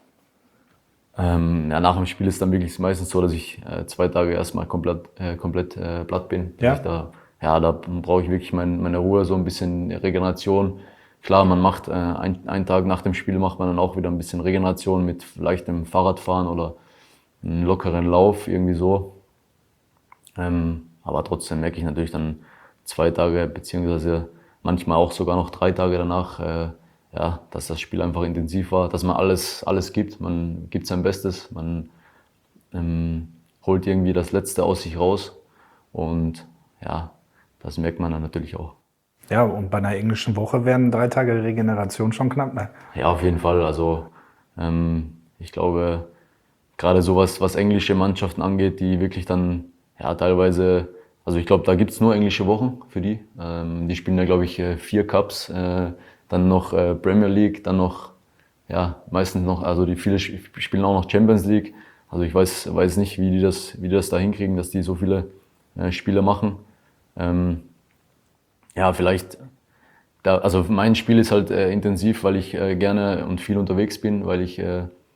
Nach dem Spiel ist dann wirklich meistens so, dass ich 2 Tage erstmal komplett platt bin. Ja. Da brauche ich wirklich meine Ruhe, so ein bisschen Regeneration. Klar, man macht einen Tag nach dem Spiel macht man dann auch wieder ein bisschen Regeneration mit vielleicht einem Fahrradfahren oder einem lockeren Lauf, irgendwie so. Aber trotzdem merke ich natürlich dann 2 Tage, beziehungsweise manchmal auch sogar noch 3 Tage danach, dass das Spiel einfach intensiv war, dass man alles gibt, man gibt sein Bestes, man holt irgendwie das Letzte aus sich raus, und ja, das merkt man dann natürlich auch. Ja, und bei einer englischen Woche wären 3 Tage Regeneration schon knapp, ne? Ja, auf jeden Fall. Also ich glaube, gerade sowas, was englische Mannschaften angeht, die wirklich dann teilweise, also ich glaube, da gibt es nur englische Wochen für die. Die spielen ja, glaube ich, 4 Cups, dann noch Premier League, dann noch, meistens noch, also viele spielen auch noch Champions League. Also ich weiß nicht, wie die das da hinkriegen, dass die so viele Spiele machen. Vielleicht, also mein Spiel ist halt intensiv, weil ich gerne und viel unterwegs bin, weil ich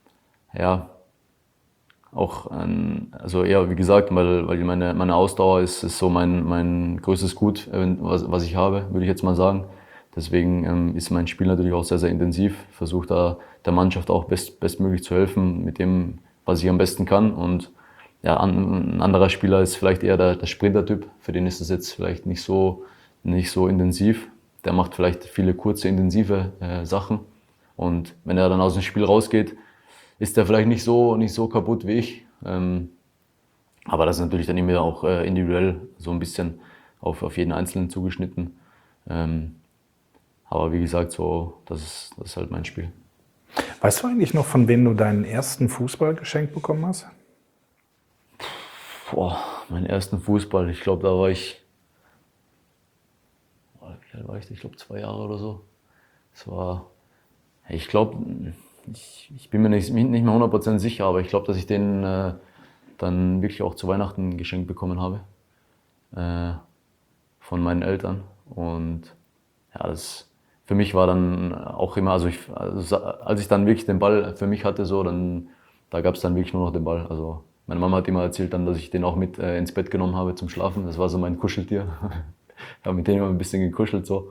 auch, also eher, wie gesagt, weil meine Ausdauer ist so mein größtes Gut, was ich habe, würde ich jetzt mal sagen. Deswegen ist mein Spiel natürlich auch sehr, sehr intensiv. Versuche da der Mannschaft auch bestmöglich zu helfen mit dem, was ich am besten kann. Und ein anderer Spieler ist vielleicht eher der Sprinter-Typ. Für den ist das jetzt vielleicht nicht so intensiv. Der macht vielleicht viele kurze, intensive Sachen. Und wenn er dann aus dem Spiel rausgeht, ist der vielleicht nicht so kaputt wie ich. Aber das ist natürlich dann immer auch individuell so ein bisschen auf jeden Einzelnen zugeschnitten. Aber wie gesagt, so, das ist halt mein Spiel. Weißt du eigentlich noch, von wem du deinen ersten Fußball geschenkt bekommen hast? Meinen ersten Fußball, ich glaube, da war ich, wie alt war ich? Ich glaube 2 Jahre oder so. Das war, ich glaube, ich bin mir nicht mehr 100% sicher, aber ich glaube, dass ich den dann wirklich auch zu Weihnachten geschenkt bekommen habe. Von meinen Eltern. Und das für mich war dann auch immer, als ich dann wirklich den Ball für mich hatte, da gab es dann wirklich nur noch den Ball. Also meine Mama hat immer erzählt dann, dass ich den auch mit ins Bett genommen habe zum Schlafen. Das war so mein Kuscheltier. Ich habe mit dem immer ein bisschen gekuschelt so.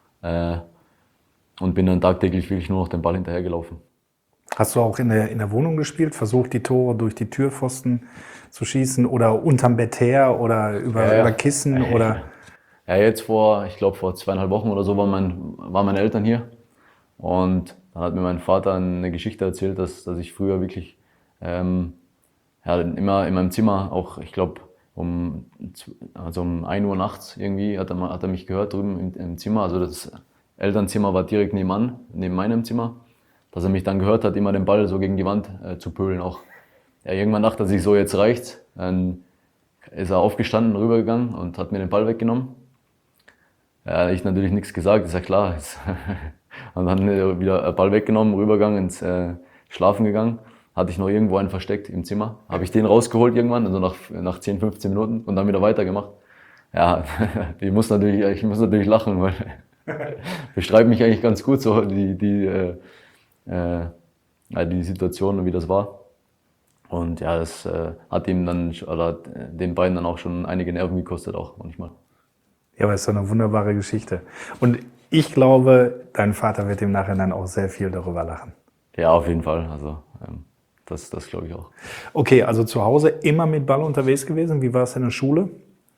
Und bin dann tagtäglich wirklich nur noch den Ball hinterhergelaufen. Hast du auch in der Wohnung gespielt, versucht die Tore durch die Türpfosten zu schießen oder unterm Bett her oder über Kissen oder? Ja, jetzt vor 2,5 Wochen oder so waren meine Eltern hier, und dann hat mir mein Vater eine Geschichte erzählt, dass ich früher wirklich immer in meinem Zimmer, auch ich glaube um 1 Uhr nachts irgendwie hat er mich gehört drüben im Zimmer, also das Elternzimmer war direkt neben meinem Zimmer, dass er mich dann gehört hat, immer den Ball so gegen die Wand zu pölen auch. Ja, irgendwann dachte er sich so, jetzt reicht's, dann ist er aufgestanden, rübergegangen und hat mir den Ball weggenommen. Ja, ich natürlich nichts gesagt, ist ja klar. Und dann wieder Ball weggenommen, Rübergang ins Schlafen gegangen. Hatte ich noch irgendwo einen versteckt im Zimmer. Habe ich den rausgeholt irgendwann, also nach 10, 15 Minuten und dann wieder weitergemacht. Ja, ich muss natürlich lachen, weil beschreibt mich eigentlich ganz gut so die Situation und wie das war. Und ja, das hat ihm dann, oder den beiden dann auch schon einige Nerven gekostet, auch manchmal. Ja, aber ist doch eine wunderbare Geschichte. Und ich glaube, dein Vater wird im Nachhinein auch sehr viel darüber lachen. Ja, auf jeden Fall. Also das glaube ich auch. Okay, also zu Hause immer mit Ball unterwegs gewesen. Wie war es in der Schule?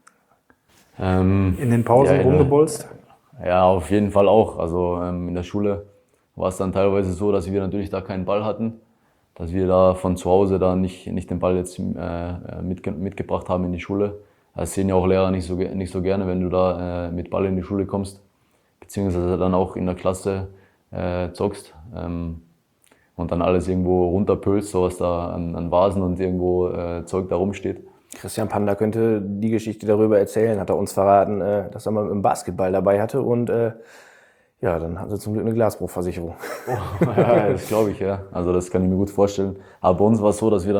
In den Pausen rumgebolzt? Ja, auf jeden Fall auch. Also in der Schule war es dann teilweise so, dass wir natürlich da keinen Ball hatten, dass wir da von zu Hause da nicht den Ball jetzt mitgebracht haben in die Schule. Das sehen ja auch Lehrer nicht so gerne, wenn du da mit Ball in die Schule kommst, beziehungsweise dann auch in der Klasse zockst und dann alles irgendwo runterpölst, so was da an Vasen und irgendwo Zeug da rumsteht. Christian Panda könnte die Geschichte darüber erzählen, hat er uns verraten, dass er mal im Basketball dabei hatte und ja, dann hatte zum Glück eine Glasbruchversicherung. Oh, ja, das glaube ich, ja. Also das kann ich mir gut vorstellen. Aber bei uns war es so, dass wir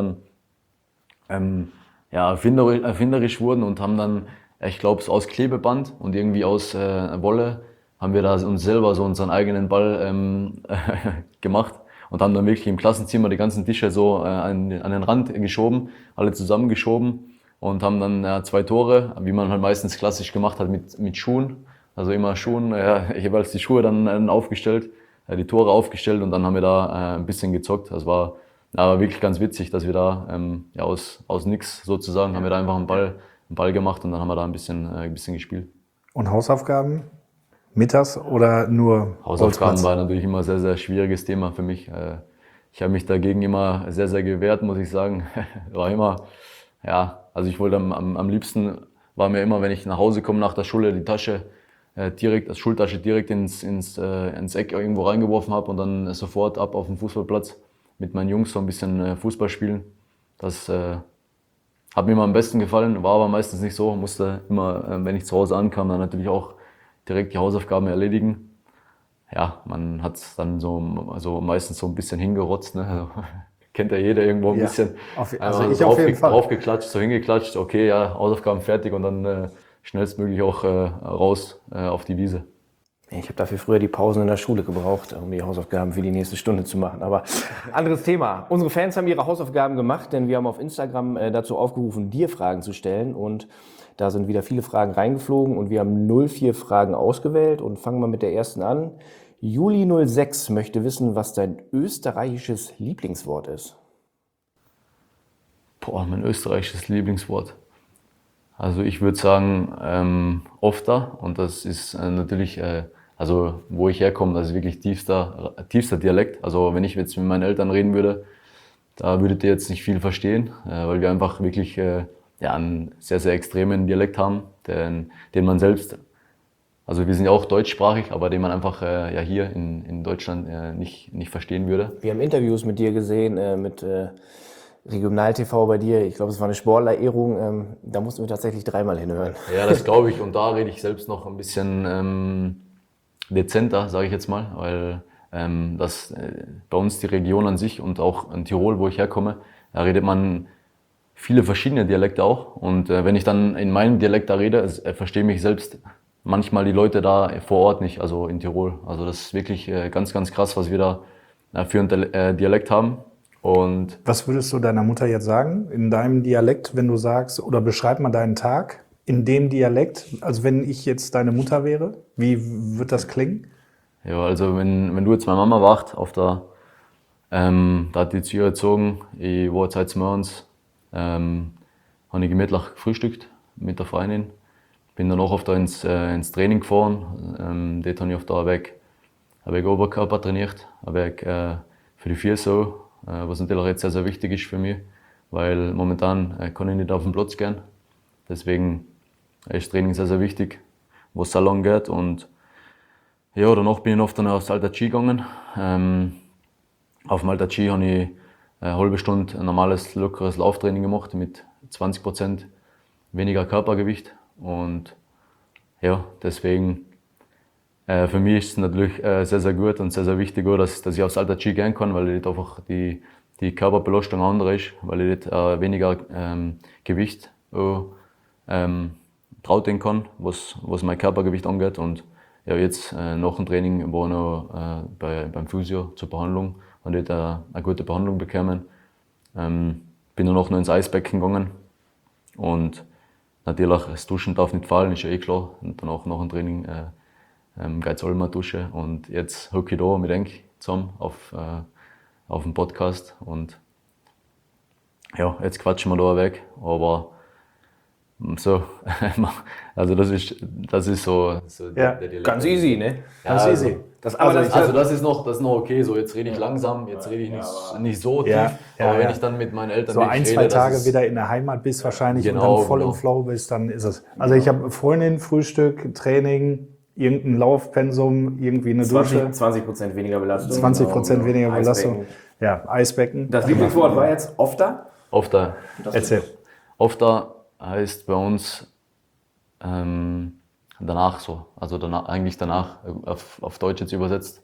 dann erfinderisch wurden und haben dann, ich glaube, aus Klebeband und irgendwie aus Wolle haben wir da uns selber so unseren eigenen Ball gemacht und haben dann wirklich im Klassenzimmer die ganzen Tische so an den Rand geschoben, alle zusammengeschoben und haben dann 2 Tore, wie man halt meistens klassisch gemacht hat mit Schuhen. Also immer Schuhen, ich habe als die Schuhe dann aufgestellt, die Tore aufgestellt und dann haben wir da ein bisschen gezockt. Das war aber wirklich ganz witzig, dass wir da aus nix sozusagen haben wir da einfach einen Ball gemacht und dann haben wir da ein bisschen gespielt. Und Hausaufgaben? Mittags oder nur Hausaufgaben Holzplatz? war natürlich immer ein sehr, sehr schwieriges Thema für mich. Ich habe mich dagegen immer sehr, sehr gewehrt, muss ich sagen. War immer, ja, also ich wollte am liebsten, war mir immer, wenn ich nach Hause komme nach der Schule, die Schultasche direkt ins Eck irgendwo reingeworfen habe und dann sofort ab auf den Fußballplatz mit meinen Jungs so ein bisschen Fußball spielen. Das hat mir immer am besten gefallen, war aber meistens nicht so. Musste immer, wenn ich zu Hause ankam, dann natürlich auch direkt die Hausaufgaben erledigen. Ja, man hat es dann so meistens so ein bisschen hingerotzt. Ne? Also, kennt ja jeder irgendwo ein bisschen. Also ich auf jeden Fall. Draufgeklatscht, so hingeklatscht, okay, ja, Hausaufgaben fertig und dann schnellstmöglich auch raus auf die Wiese. Ich habe dafür früher die Pausen in der Schule gebraucht, um die Hausaufgaben für die nächste Stunde zu machen. Aber anderes Thema. Unsere Fans haben ihre Hausaufgaben gemacht, denn wir haben auf Instagram dazu aufgerufen, dir Fragen zu stellen. Und da sind wieder viele Fragen reingeflogen und wir haben 04 Fragen ausgewählt und fangen wir mit der ersten an. Juli06 möchte wissen, was dein österreichisches Lieblingswort ist. Boah, mein österreichisches Lieblingswort. Also ich würde sagen Ofter und das ist natürlich, also wo ich herkomme, das ist wirklich tiefster Dialekt. Also wenn ich jetzt mit meinen Eltern reden würde, da würdet ihr jetzt nicht viel verstehen, weil wir einfach wirklich einen sehr, sehr extremen Dialekt haben, den man selbst, also wir sind ja auch deutschsprachig, aber den man einfach hier in Deutschland nicht verstehen würde. Wir haben Interviews mit dir gesehen, mit Regional-TV bei dir. Ich glaube, es war eine Sportlerehrung. Da mussten wir tatsächlich 3-mal hinhören. Ja, das glaube ich. Und da rede ich selbst noch ein bisschen dezenter, sage ich jetzt mal, weil bei uns die Region an sich und auch in Tirol, wo ich herkomme, da redet man viele verschiedene Dialekte auch. Und wenn ich dann in meinem Dialekt da rede, verstehe mich selbst manchmal die Leute da vor Ort nicht, also in Tirol. Also das ist wirklich ganz, ganz krass, was wir da für einen Dialekt haben. Und was würdest du deiner Mutter jetzt sagen in deinem Dialekt, wenn du sagst, oder beschreib mal deinen Tag in dem Dialekt, also wenn ich jetzt deine Mutter wäre, wie wird das klingen? Ja, also wenn du jetzt meine Mama wacht, da hat die zu ihr gezogen, ich war jetzt heute morgens, habe ich gemütlich gefrühstückt mit der Freundin, bin dann auch oft ins Training gefahren, dort habe ich oft habe ich Oberkörper trainiert, habe ich für die Füße, was natürlich jetzt sehr, sehr wichtig ist für mich, weil momentan kann ich nicht auf den Platz gehen. Deswegen ist Training sehr, sehr wichtig, wo es Salon geht. Und ja, danach bin ich oft dann aufs Alta Chi gegangen. Auf dem Alta Chi habe ich eine halbe Stunde ein normales, lockeres Lauftraining gemacht mit 20% weniger Körpergewicht. Und ja, deswegen Für mich ist es natürlich sehr, sehr gut und sehr, sehr wichtig, auch, dass ich aufs Alter Ski gehen kann, weil dort einfach die Körperbelastung andere ist, weil ich dort weniger Gewicht trauten kann, was mein Körpergewicht angeht. Und ja, jetzt nach dem Training war ich noch beim Physio zur Behandlung und dort eine gute Behandlung bekommen. Bin danach noch ins Eisbecken gegangen und natürlich, das Duschen darf nicht fallen, ist ja eh klar. Und danach nach dem Training geht es alle mal duschen. Und jetzt hocke ich da mit Enk zusammen auf dem Podcast. Und ja, jetzt quatschen wir da weg. Aber so, also das ist so Ja, der Dialekt. Ganz easy, ne? Ganz Ja, easy. Also das ist noch okay, so jetzt rede ich langsam, jetzt rede ich nicht so tief, Ja, ja, aber wenn ja. ich dann mit meinen Eltern So wirklich 1-2 rede, Tage das ist, wieder in der Heimat bist wahrscheinlich Genau, und dann voll genau. im Flow bist, dann ist es. Also ich habe Freundin, Frühstück, Training, irgendein Laufpensum, irgendwie eine Dusche, 20% weniger Belastung. 20% weniger Belastung. Eisbecken. Ja, Eisbecken. Das Lieblingswort war jetzt öfter. oft Erzähl. heißt bei uns danach so, also eigentlich danach auf Deutsch jetzt übersetzt.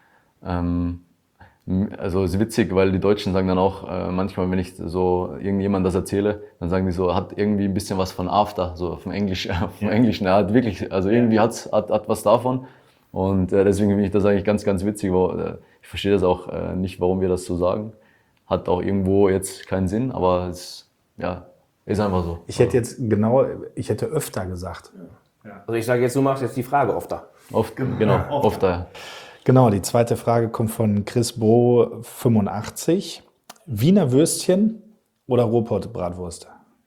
Also es ist witzig, weil die Deutschen sagen dann auch manchmal, wenn ich so irgendjemand das erzähle, dann sagen die so, hat irgendwie ein bisschen was von After, so vom Englischen. Er hat wirklich, also irgendwie hat was davon. Und deswegen finde ich das eigentlich ganz, ganz witzig. Ich verstehe das auch nicht, warum wir das so sagen. Hat auch irgendwo jetzt keinen Sinn, aber es ist einfach so. Ich hätte öfter gesagt. Also ich sage jetzt, du machst jetzt die Frage öfter. Oft, genau, oft. Genau, die zweite Frage kommt von Chris Bro 85. Wiener Würstchen oder Ruhrpott-Bratwurst?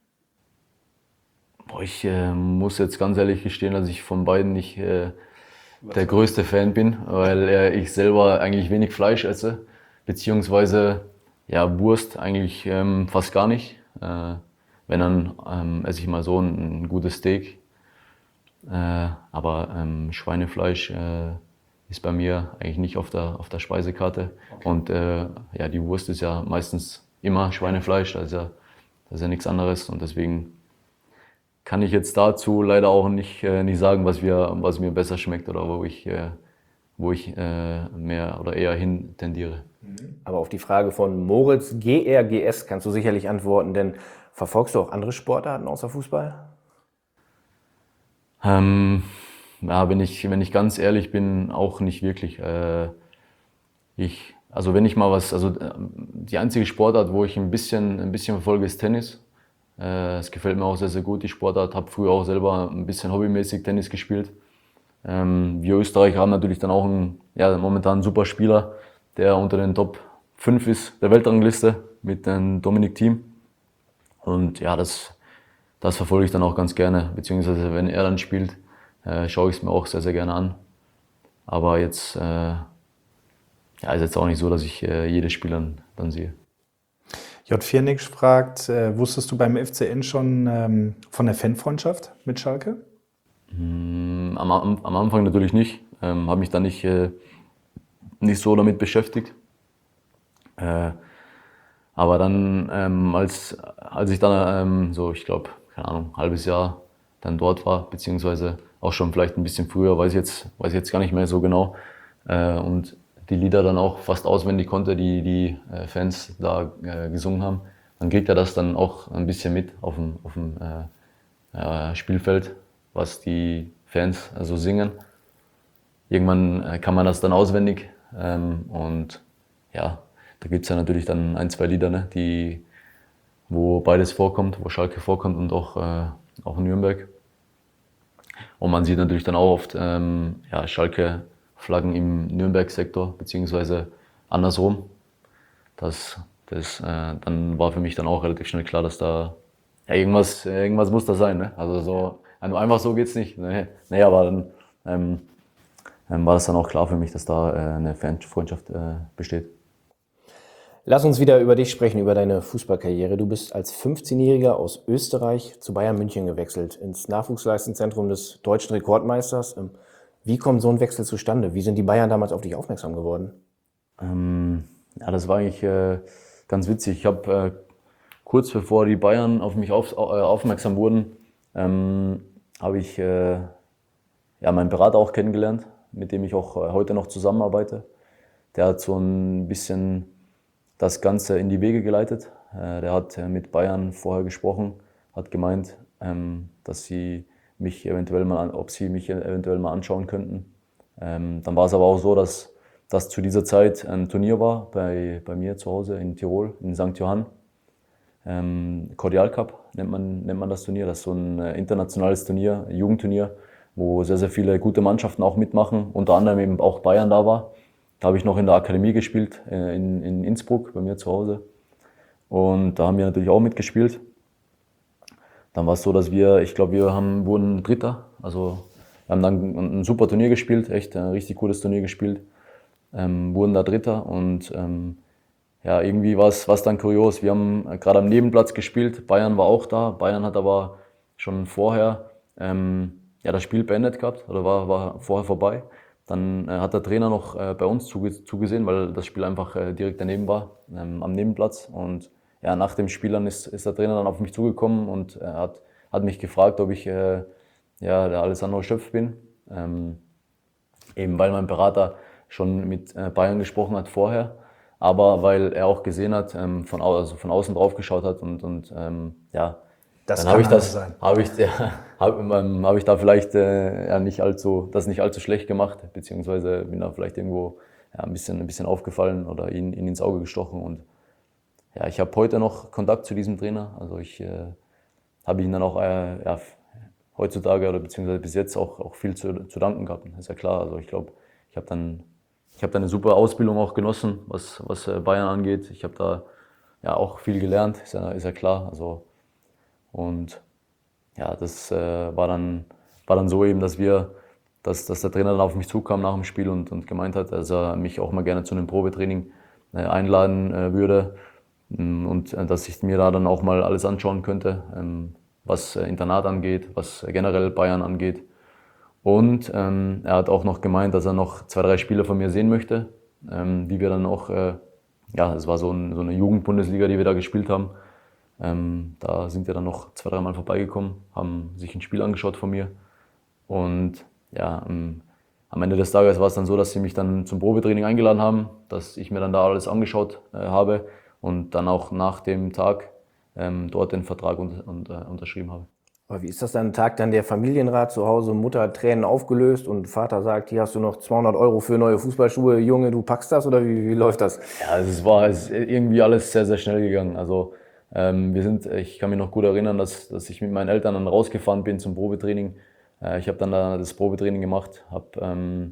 Ich muss jetzt ganz ehrlich gestehen, dass ich von beiden nicht der größte Fan bin, weil ich selber eigentlich wenig Fleisch esse, beziehungsweise ja, Wurst eigentlich fast gar nicht. Wenn dann esse ich mal so ein gutes Steak. Aber Schweinefleisch ist bei mir eigentlich nicht auf der Speisekarte. Okay. Und ja, die Wurst ist ja meistens immer Schweinefleisch, das ist ja nichts anderes. Und deswegen kann ich jetzt dazu leider auch nicht sagen, was mir besser schmeckt oder wo ich mehr oder eher hin tendiere. Aber auf die Frage von Moritz GRGS kannst du sicherlich antworten, denn verfolgst du auch andere Sportarten außer Fußball? Ja, wenn ich ganz ehrlich bin, auch nicht wirklich. Also wenn ich mal die einzige Sportart, wo ich ein bisschen verfolge, ist Tennis. Es gefällt mir auch sehr, sehr gut, die Sportart. Habe früher auch selber ein bisschen hobbymäßig Tennis gespielt. Wir Österreicher haben natürlich dann auch momentan einen super Spieler, der unter den Top 5 ist der Weltrangliste mit dem Dominic Thiem. Und ja, das verfolge ich dann auch ganz gerne, beziehungsweise wenn er dann spielt, schaue ich es mir auch sehr, sehr gerne an. Aber jetzt ist jetzt auch nicht so, dass ich jedes Spiel dann sehe. J4 Nix fragt, wusstest du beim FCN schon von der Fanfreundschaft mit Schalke? Am Anfang natürlich nicht. Habe mich dann nicht so damit beschäftigt. Aber dann, als ich dann ich glaube, keine Ahnung, ein halbes Jahr dann dort war, beziehungsweise auch schon vielleicht ein bisschen früher, weiß ich jetzt gar nicht mehr so genau. Und die Lieder dann auch fast auswendig konnte, die Fans da gesungen haben. Dann kriegt er das dann auch ein bisschen mit auf dem Spielfeld, was die Fans also singen. Irgendwann kann man das dann auswendig. Und ja, da gibt es ja natürlich dann 1, 2 Lieder, ne, wo beides vorkommt, wo Schalke vorkommt und auch Nürnberg. Und man sieht natürlich dann auch oft Schalke-Flaggen im Nürnberg-Sektor, beziehungsweise andersrum. Dann war für mich dann auch relativ schnell klar, dass da irgendwas muss da sein. Ne? Also so einfach so geht's nicht. Nee, aber dann war das dann auch klar für mich, dass da eine Fanfreundschaft besteht. Lass uns wieder über dich sprechen, über deine Fußballkarriere. Du bist als 15-Jähriger aus Österreich zu Bayern München gewechselt, ins Nachwuchsleistungszentrum des deutschen Rekordmeisters. Wie kommt so ein Wechsel zustande? Wie sind die Bayern damals auf dich aufmerksam geworden? Das war eigentlich ganz witzig. Ich habe kurz bevor die Bayern auf mich aufmerksam wurden, habe ich meinen Berater auch kennengelernt, mit dem ich auch heute noch zusammenarbeite. Der hat so ein bisschen das Ganze in die Wege geleitet. Der hat mit Bayern vorher gesprochen, hat gemeint, dass ob sie mich eventuell mal anschauen könnten. Dann war es aber auch so, dass das zu dieser Zeit ein Turnier war bei mir zu Hause in Tirol, in St. Johann. Cordial Cup nennt man das Turnier. Das ist so ein internationales Turnier, ein Jugendturnier, wo sehr, sehr viele gute Mannschaften auch mitmachen, unter anderem eben auch Bayern da war. Da habe ich noch in der Akademie gespielt, in Innsbruck, bei mir zu Hause. Und da haben wir natürlich auch mitgespielt. Dann war es so, dass wir wurden Dritter. Also wir haben dann ein super Turnier gespielt, echt ein richtig cooles Turnier gespielt. Wurden da Dritter und ja, irgendwie war es dann kurios. Wir haben gerade am Nebenplatz gespielt, Bayern war auch da. Bayern hat aber schon vorher das Spiel beendet gehabt oder war vorher vorbei. Dann hat der Trainer noch bei uns zugesehen, weil das Spiel einfach direkt daneben war, am Nebenplatz. Und ja, nach dem Spiel dann ist der Trainer dann auf mich zugekommen und hat mich gefragt, ob ich der Alessandro Schöpf bin. Eben weil mein Berater schon mit Bayern gesprochen hat vorher, aber weil er auch gesehen hat, von außen drauf geschaut hat und Das dann kann habe ich da vielleicht nicht allzu schlecht gemacht, beziehungsweise bin da vielleicht irgendwo ein bisschen aufgefallen oder ihn ins Auge gestochen. Und ja, ich habe heute noch Kontakt zu diesem Trainer. Also ich habe ihn dann auch heutzutage oder beziehungsweise bis jetzt auch viel zu danken gehabt. Ist ja klar. Also ich glaube, ich habe dann eine super Ausbildung auch genossen, was Bayern angeht. Ich habe da ja auch viel gelernt, ist ja klar. Also und ja, das war dann so eben, dass der Trainer dann auf mich zukam nach dem Spiel und gemeint hat, dass er mich auch mal gerne zu einem Probetraining einladen würde und dass ich mir da dann auch mal alles anschauen könnte, was Internat angeht, was generell Bayern angeht. Und er hat auch noch gemeint, dass er noch 2, 3 Spiele von mir sehen möchte, die wir dann auch, es war so eine Jugendbundesliga, die wir da gespielt haben. Da sind wir dann noch 2, 3 Mal vorbeigekommen, haben sich ein Spiel angeschaut von mir. Und ja, am Ende des Tages war es dann so, dass sie mich dann zum Probetraining eingeladen haben, dass ich mir dann da alles angeschaut habe und dann auch nach dem Tag dort den Vertrag unterschrieben habe. Aber wie ist das dann, Tag dann der Familienrat zu Hause, Mutter hat Tränen aufgelöst und Vater sagt, hier hast du noch 200 € für neue Fußballschuhe, Junge, du packst das oder wie läuft das? Ja, es ist irgendwie alles sehr, sehr schnell gegangen. Also ich kann mich noch gut erinnern, dass ich mit meinen Eltern dann rausgefahren bin zum Probetraining. Ich habe dann da das Probetraining gemacht, habe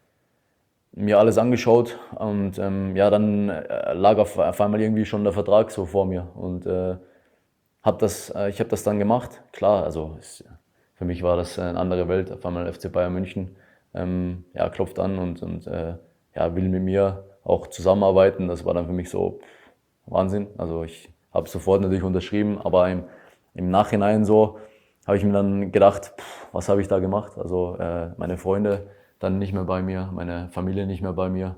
mir alles angeschaut und dann lag auf einmal irgendwie schon der Vertrag so vor mir und ich habe das dann gemacht. Klar, also für mich war das eine andere Welt. Auf einmal FC Bayern München klopft an und will mit mir auch zusammenarbeiten. Das war dann für mich so Wahnsinn. Also ich habe sofort natürlich unterschrieben, aber im Nachhinein so habe ich mir dann gedacht, was habe ich da gemacht? Also meine Freunde dann nicht mehr bei mir, meine Familie nicht mehr bei mir.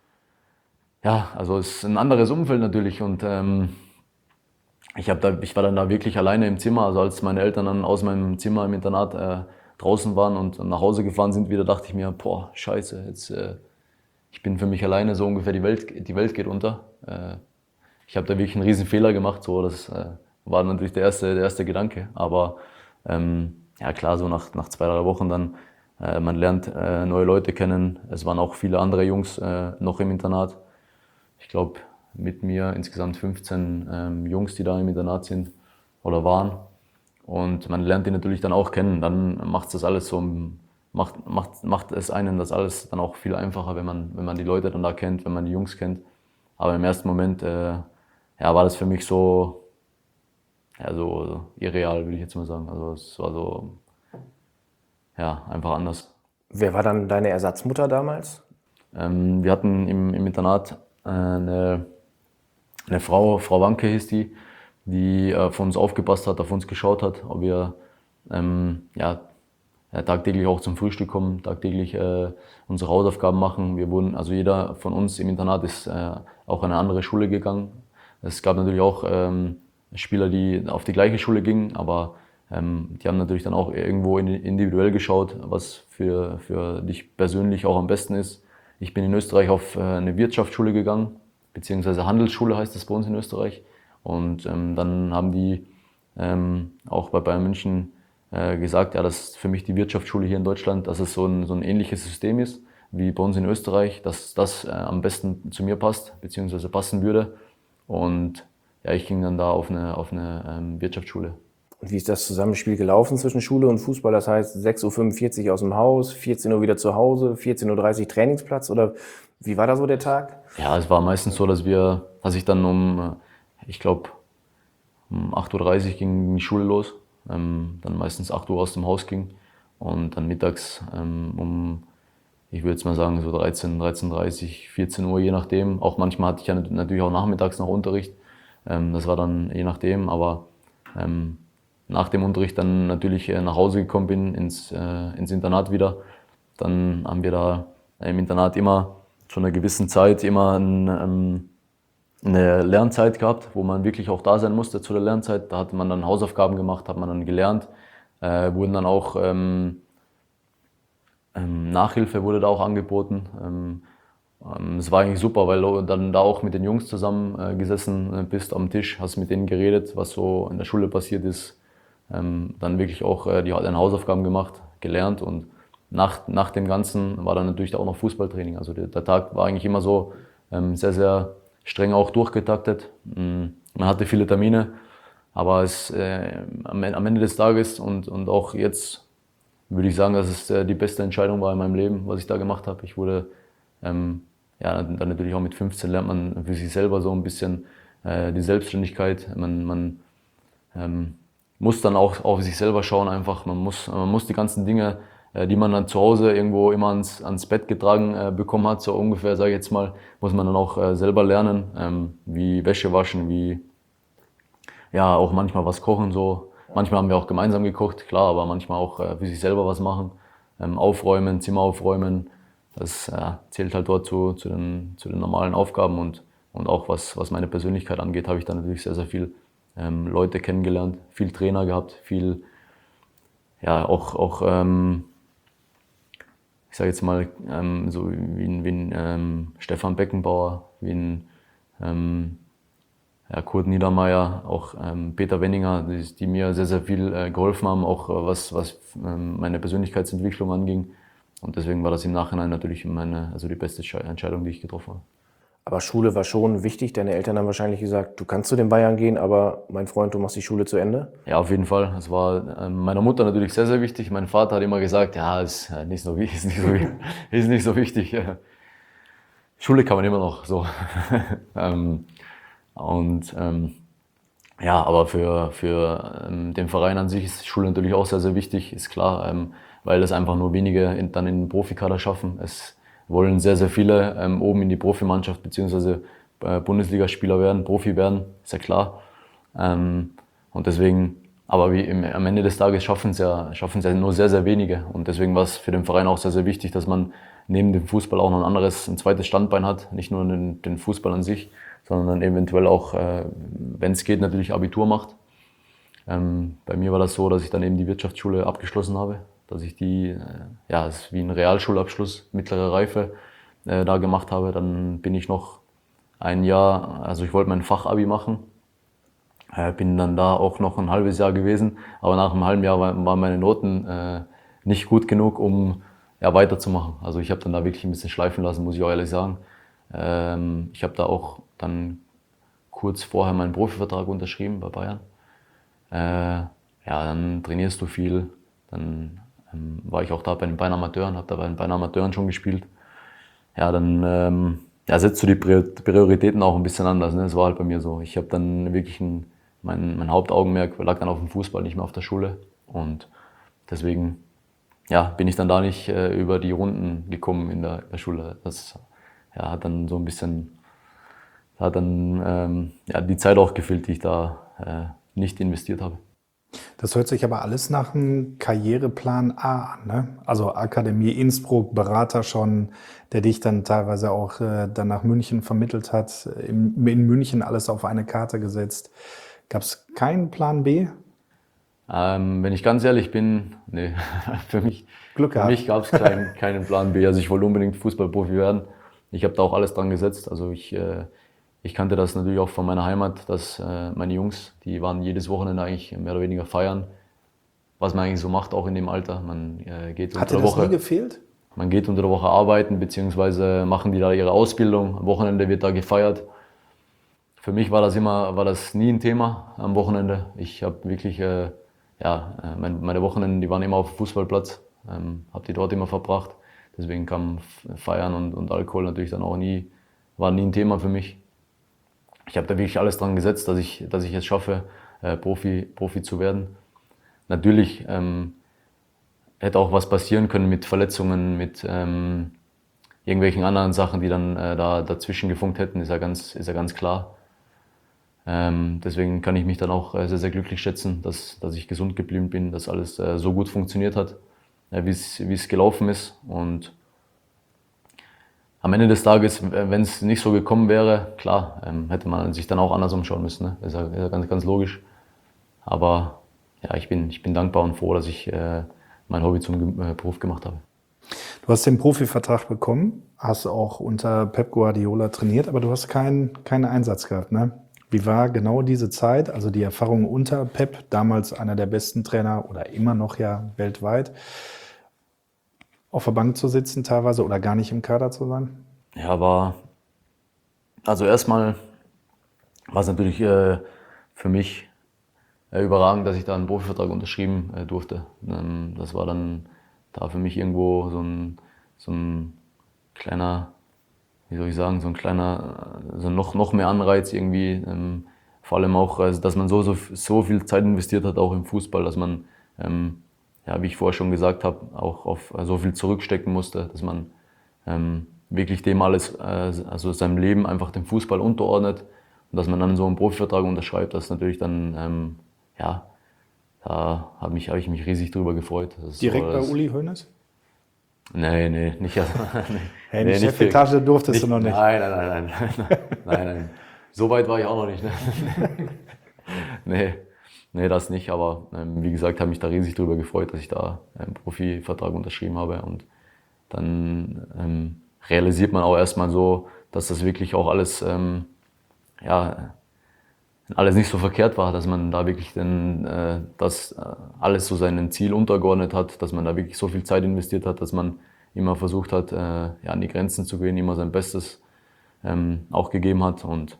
Ja, also es ist ein anderes Umfeld natürlich und ich war dann da wirklich alleine im Zimmer. Also als meine Eltern dann aus meinem Zimmer im Internat draußen waren und nach Hause gefahren sind wieder, dachte ich mir, boah, scheiße, jetzt ich bin für mich alleine, so ungefähr die Welt geht unter. Ich habe da wirklich einen riesen Fehler gemacht, so das war natürlich der erste Gedanke. Aber klar, so nach 2, 3 Wochen dann, man lernt neue Leute kennen. Es waren auch viele andere Jungs noch im Internat. Ich glaube, mit mir insgesamt 15 Jungs, die da im Internat sind oder waren. Und man lernt die natürlich dann auch kennen. Dann macht es einen das alles dann auch viel einfacher, wenn man die Leute dann da kennt, wenn man die Jungs kennt. Aber im ersten Moment war das für mich so irreal, würde ich jetzt mal sagen. Also es war so, einfach anders. Wer war dann deine Ersatzmutter damals? Wir hatten im Internat eine Frau Wanke hieß die auf uns aufgepasst hat, auf uns geschaut hat, ob wir tagtäglich auch zum Frühstück kommen, tagtäglich unsere Hausaufgaben machen. Also jeder von uns im Internat ist auch an eine andere Schule gegangen. Es gab natürlich auch Spieler, die auf die gleiche Schule gingen, aber Die haben natürlich dann auch irgendwo individuell geschaut, was für dich persönlich auch am besten ist. Ich bin in Österreich auf eine Wirtschaftsschule gegangen, beziehungsweise Handelsschule heißt das bei uns in Österreich. Und dann haben die auch bei Bayern München gesagt, ja, dass für mich die Wirtschaftsschule hier in Deutschland, dass es so ein ähnliches System ist wie bei uns in Österreich, dass das am besten zu mir passt, beziehungsweise passen würde. Und ja, ich ging dann da auf eine Wirtschaftsschule. Und wie ist das Zusammenspiel gelaufen zwischen Schule und Fußball? Das heißt 6:45 Aus dem Haus, 14 Uhr wieder zu Hause, 14:30 Trainingsplatz oder wie war da so der Tag? Ja, es war meistens so, dass ich dann ich glaube, um 8:30 Uhr ging die Schule los, dann meistens 8 Uhr aus dem Haus ging und dann mittags ich würde jetzt mal sagen, so 13:30, 14 Uhr, je nachdem. Auch manchmal hatte ich ja natürlich auch nachmittags noch Unterricht, das war dann je nachdem, aber nach dem Unterricht dann natürlich nach Hause gekommen bin, ins Internat wieder. Dann haben wir da im Internat immer zu einer gewissen Zeit immer eine Lernzeit gehabt, wo man wirklich auch da sein musste zu der Lernzeit. Da hatte man dann Hausaufgaben gemacht, hat man dann gelernt, wurden dann auch Nachhilfe wurde da auch angeboten. Es war eigentlich super, weil du dann da auch mit den Jungs zusammen gesessen bist am Tisch, hast mit denen geredet, was so in der Schule passiert ist. Dann wirklich auch deine Hausaufgaben gemacht, gelernt und nach dem Ganzen war dann natürlich auch noch Fußballtraining. Also der Tag war eigentlich immer so sehr, sehr streng auch durchgetaktet. Man hatte viele Termine, aber am Ende des Tages und auch jetzt würde ich sagen, dass es die beste Entscheidung war in meinem Leben, was ich da gemacht habe. Ich wurde, dann natürlich auch mit 15 lernt man für sich selber so ein bisschen die Selbstständigkeit. Man muss dann auch auf sich selber schauen einfach. Man muss die ganzen Dinge, die man dann zu Hause irgendwo immer ans Bett getragen bekommen hat, so ungefähr, sage ich jetzt mal, muss man dann auch selber lernen, wie Wäsche waschen, wie ja auch manchmal was kochen so. Manchmal haben wir auch gemeinsam gekocht, klar, aber manchmal auch für sich selber was machen, aufräumen, Zimmer aufräumen. Das zählt halt dort zu den normalen Aufgaben und auch was meine Persönlichkeit angeht, habe ich dann natürlich sehr, sehr viel Leute kennengelernt, viel Trainer gehabt, viel, ja, auch ich sage jetzt mal, so wie ein Stefan Beckenbauer, wie ein Kurt Niedermeyer, auch Peter Wenninger, die mir sehr, sehr viel geholfen haben, auch was meine Persönlichkeitsentwicklung anging. Und deswegen war das im Nachhinein natürlich die beste Entscheidung, die ich getroffen habe. Aber Schule war schon wichtig. Deine Eltern haben wahrscheinlich gesagt, du kannst zu den Bayern gehen, aber mein Freund, du machst die Schule zu Ende? Ja, auf jeden Fall. Es war meiner Mutter natürlich sehr, sehr wichtig. Mein Vater hat immer gesagt, ja, ist nicht so wichtig. Schule kann man immer noch so. Aber für den Verein an sich ist Schule natürlich auch sehr, sehr wichtig, ist klar, weil es einfach nur wenige dann in den Profikader schaffen. Es wollen sehr, sehr viele oben in die Profimannschaft bzw. Bundesligaspieler werden, Profi werden, ist ja klar. Und deswegen, aber am Ende des Tages schaffen es ja nur sehr, sehr wenige. Und deswegen war es für den Verein auch sehr, sehr wichtig, dass man neben dem Fußball auch noch ein zweites Standbein hat, nicht nur den Fußball an sich, sondern dann eventuell auch, wenn es geht, natürlich Abitur macht. Bei mir war das so, dass ich dann eben die Wirtschaftsschule abgeschlossen habe, dass ich es ist wie ein Realschulabschluss, mittlere Reife, da gemacht habe. Dann bin ich noch ein Jahr, also ich wollte mein Fachabi machen, bin dann da auch noch ein halbes Jahr gewesen, aber nach einem halben Jahr waren meine Noten nicht gut genug, um weiterzumachen. Also ich habe dann da wirklich ein bisschen schleifen lassen, muss ich auch ehrlich sagen. Ich habe da auch dann kurz vorher meinen Profivertrag unterschrieben bei Bayern. Dann trainierst du viel, dann war ich auch da bei den Bayern Amateuren, habe da bei den Bayern Amateuren schon gespielt. Ja, dann setzt du die Prioritäten auch ein bisschen anders. Ne? Das war halt bei mir so. Ich habe dann wirklich mein Hauptaugenmerk lag dann auf dem Fußball, nicht mehr auf der Schule. Und deswegen bin ich dann da nicht über die Runden gekommen in der Schule. Das hat dann so ein bisschen, die Zeit auch gefehlt, die ich da nicht investiert habe. Das hört sich aber alles nach einem Karriereplan A an, ne? Also Akademie Innsbruck, Berater schon, der dich dann teilweise auch dann nach München vermittelt hat, in München alles auf eine Karte gesetzt. Gab es keinen Plan B? Wenn ich ganz ehrlich bin, nee, für mich gab es keinen Plan B. Also ich wollte unbedingt Fußballprofi werden. Ich habe da auch alles dran gesetzt. Also ich kannte das natürlich auch von meiner Heimat, dass meine Jungs, die waren jedes Wochenende eigentlich mehr oder weniger feiern. Was man eigentlich so macht, auch in dem Alter. Man geht unter der Woche. Hat dir das nie gefehlt? Man geht unter der Woche arbeiten, beziehungsweise machen die da ihre Ausbildung. Am Wochenende wird da gefeiert. Für mich war das nie ein Thema am Wochenende. Ich habe wirklich, meine Wochenenden, die waren immer auf dem Fußballplatz, habe die dort immer verbracht. Deswegen kam Feiern und Alkohol natürlich dann auch war nie ein Thema für mich. Ich habe da wirklich alles dran gesetzt, dass ich es schaffe, Profi zu werden. Natürlich hätte auch was passieren können mit Verletzungen, mit irgendwelchen anderen Sachen, die dann dazwischen gefunkt hätten, ist ja ganz klar. Deswegen kann ich mich dann auch sehr, sehr glücklich schätzen, dass ich gesund geblieben bin, dass alles so gut funktioniert hat, wie es gelaufen ist. Und am Ende des Tages, wenn es nicht so gekommen wäre, klar, hätte man sich dann auch anders umschauen müssen. Ne? Ist ja ganz, ganz logisch. Aber ja, ich bin dankbar und froh, dass ich mein Hobby zum Beruf gemacht habe. Du hast den Profivertrag bekommen, hast auch unter Pep Guardiola trainiert, aber du hast keinen Einsatz gehabt, ne? Wie war genau diese Zeit, also die Erfahrung unter Pep, damals einer der besten Trainer oder immer noch ja weltweit, auf der Bank zu sitzen teilweise oder gar nicht im Kader zu sein? Ja, also erstmal war es natürlich für mich überragend, dass ich da einen Profivertrag unterschrieben durfte. Das war dann da für mich irgendwo so ein kleiner, wie soll ich sagen, noch mehr Anreiz irgendwie. Vor allem auch, dass man so viel Zeit investiert hat, auch im Fußball, dass man, wie ich vorher schon gesagt habe, auch auf so viel zurückstecken musste, dass man wirklich dem alles, also seinem Leben einfach dem Fußball unterordnet und dass man dann so einen Profivertrag unterschreibt, das ist natürlich dann, da habe ich mich riesig drüber gefreut. Direkt bei Uli Hoeneß? Nee, nicht. Hey, die Chefetage durftest du noch nicht. Nein. So weit war ich auch noch nicht. Ne? Nee, das nicht. Aber wie gesagt, habe mich da riesig drüber gefreut, dass ich da einen Profivertrag unterschrieben habe. Und dann realisiert man auch erstmal so, dass das wirklich auch alles nicht so verkehrt war, dass man da wirklich das alles so seinem Ziel untergeordnet hat, dass man da wirklich so viel Zeit investiert hat, dass man immer versucht hat, an die Grenzen zu gehen, immer sein Bestes auch gegeben hat. Und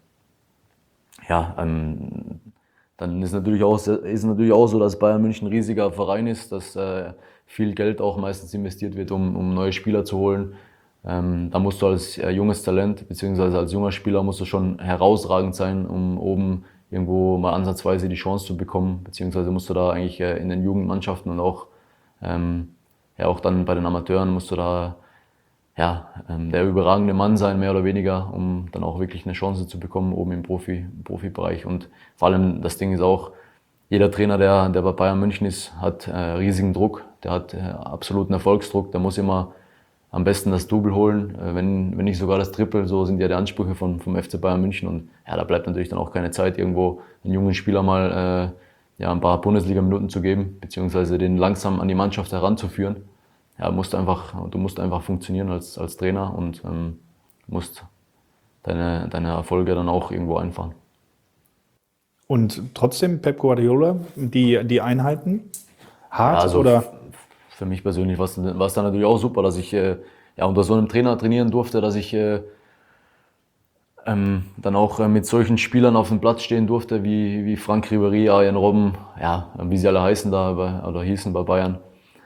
dann ist natürlich auch so, dass Bayern München ein riesiger Verein ist, dass viel Geld auch meistens investiert wird, um neue Spieler zu holen. Da musst du als junges Talent bzw. als junger Spieler musst du schon herausragend sein, um oben irgendwo mal ansatzweise die Chance zu bekommen, beziehungsweise musst du da eigentlich in den Jugendmannschaften und auch dann bei den Amateuren musst du da der überragende Mann sein, mehr oder weniger, um dann auch wirklich eine Chance zu bekommen oben im Profibereich. Und vor allem das Ding ist auch, jeder Trainer, der bei Bayern München ist, hat riesigen Druck, der hat absoluten Erfolgsdruck, der muss immer am besten das Double holen, wenn nicht sogar das Triple, so sind ja die Ansprüche vom FC Bayern München. Und da bleibt natürlich dann auch keine Zeit, irgendwo einen jungen Spieler mal ein paar Bundesliga-Minuten zu geben, beziehungsweise den langsam an die Mannschaft heranzuführen. Du musst einfach funktionieren als Trainer und musst deine Erfolge dann auch irgendwo einfahren. Und trotzdem Pep Guardiola, die Einheiten, hart also oder? Für mich persönlich war es dann natürlich auch super, dass ich unter so einem Trainer trainieren durfte, dass ich dann auch mit solchen Spielern auf dem Platz stehen durfte, wie Franck Ribéry, Arjen Robben, wie sie alle hießen bei Bayern.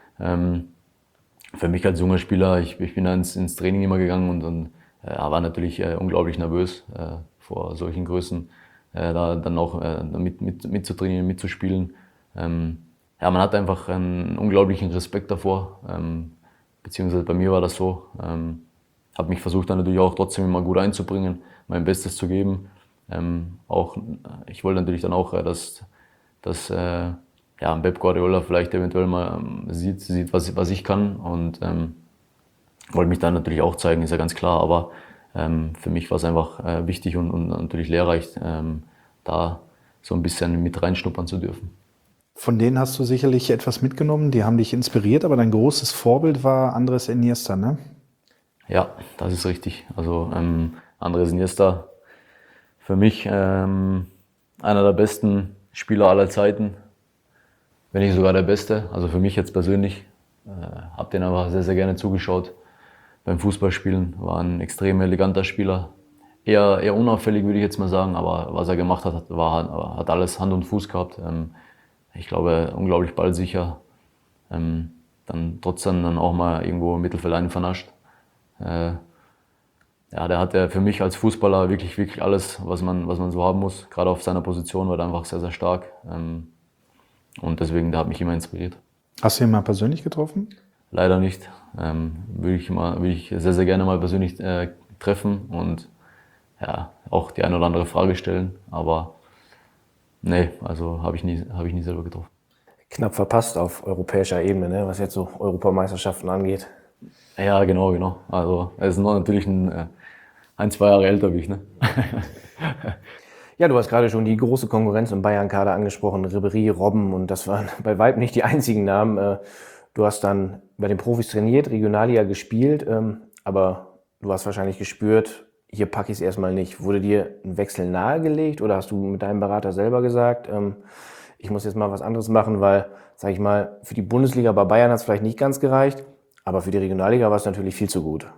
Für mich als junger Spieler, ich bin da ins Training immer gegangen und war natürlich unglaublich nervös vor solchen Größen, da dann auch mitzutrainieren, mitzuspielen. Man hat einfach einen unglaublichen Respekt davor, beziehungsweise bei mir war das so. Habe mich versucht dann natürlich auch trotzdem immer gut einzubringen, mein Bestes zu geben. Ich wollte natürlich dann auch, dass Pep Guardiola vielleicht eventuell mal sieht, was ich kann und wollte mich dann natürlich auch zeigen, ist ja ganz klar. Aber für mich war es einfach wichtig und natürlich lehrreich, da so ein bisschen mit reinschnuppern zu dürfen. Von denen hast du sicherlich etwas mitgenommen, die haben dich inspiriert, aber dein großes Vorbild war Andres Iniesta, ne? Ja, das ist richtig. Also Andres Iniesta, für mich einer der besten Spieler aller Zeiten, wenn nicht sogar der Beste. Also für mich jetzt persönlich, habe den aber sehr, sehr gerne zugeschaut beim Fußballspielen. War ein extrem eleganter Spieler, eher unauffällig würde ich jetzt mal sagen, aber was er gemacht hat, hat alles Hand und Fuß gehabt. Ich glaube, unglaublich ballsicher, dann trotzdem dann auch mal irgendwo im Mittelfeld einen vernascht. Ja, der hat ja für mich als Fußballer wirklich, wirklich alles, was man so haben muss. Gerade auf seiner Position war er einfach sehr, sehr stark. Und deswegen, der hat mich immer inspiriert. Hast du ihn mal persönlich getroffen? Leider nicht. Würde ich sehr, sehr gerne mal persönlich treffen und ja, auch die eine oder andere Frage stellen. Aber nee, also habe ich nie selber getroffen. Knapp verpasst auf europäischer Ebene, ne? Was jetzt so Europameisterschaften angeht. Ja, genau. Also er ist noch natürlich ein, 2 Jahre älter wie ich, ne? Ja, du hast gerade schon die große Konkurrenz im Bayern-Kader angesprochen, Ribéry, Robben, und das waren bei weitem nicht die einzigen Namen. Du hast dann bei den Profis trainiert, Regionalliga gespielt, aber du hast wahrscheinlich gespürt, hier packe ich es erstmal nicht. Wurde dir ein Wechsel nahegelegt oder hast du mit deinem Berater selber gesagt, ich muss jetzt mal was anderes machen, weil, sag ich mal, für die Bundesliga bei Bayern hat es vielleicht nicht ganz gereicht, aber für die Regionalliga war es natürlich viel zu gut.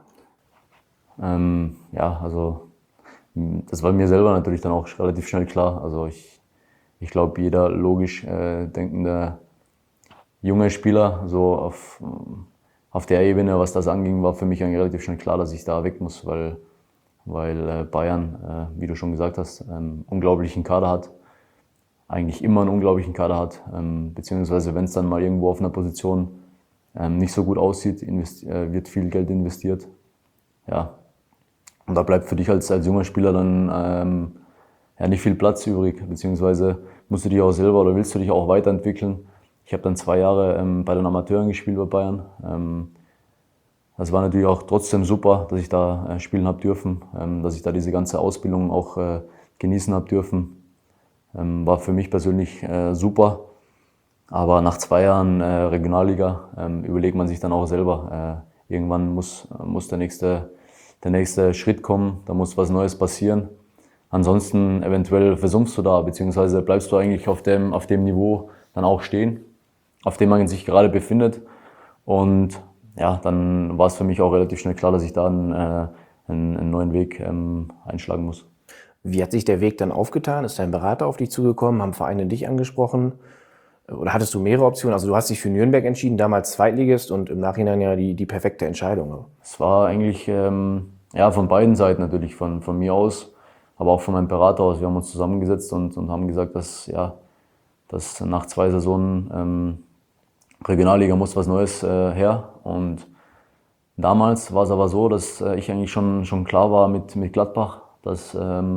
Ja, also das war mir selber natürlich dann auch relativ schnell klar. Also ich glaube, jeder logisch denkende junge Spieler, so auf der Ebene, was das anging, war für mich eigentlich relativ schnell klar, dass ich da weg muss, weil Bayern, wie du schon gesagt hast, unglaublichen Kader hat. Eigentlich immer einen unglaublichen Kader hat, beziehungsweise wenn es dann mal irgendwo auf einer Position nicht so gut aussieht, wird viel Geld investiert. Ja. Und da bleibt für dich als junger Spieler dann ja, nicht viel Platz übrig, beziehungsweise musst du dich auch selber oder willst du dich auch weiterentwickeln. Ich habe dann 2 Jahre bei den Amateuren gespielt bei Bayern. Das war natürlich auch trotzdem super, dass ich da spielen habe dürfen, dass ich da diese ganze Ausbildung auch genießen habe dürfen. War für mich persönlich super. Aber nach 2 Jahren Regionalliga überlegt man sich dann auch selber. Irgendwann muss der nächste Schritt kommen, da muss was Neues passieren. Ansonsten eventuell versumpfst du da, beziehungsweise bleibst du eigentlich auf dem Niveau dann auch stehen, auf dem man sich gerade befindet. Und ja, dann war es für mich auch relativ schnell klar, dass ich da einen neuen Weg einschlagen muss. Wie hat sich der Weg dann aufgetan? Ist dein Berater auf dich zugekommen? Haben Vereine dich angesprochen? Oder hattest du mehrere Optionen? Also du hast dich für Nürnberg entschieden, damals Zweitligist, und im Nachhinein ja die perfekte Entscheidung. Es war eigentlich ja, von beiden Seiten natürlich, von mir aus, aber auch von meinem Berater aus. Wir haben uns zusammengesetzt und haben gesagt, dass nach 2 Saisonen Regionalliga muss was Neues her. Und damals war es aber so, dass ich eigentlich schon klar war mit Gladbach, dass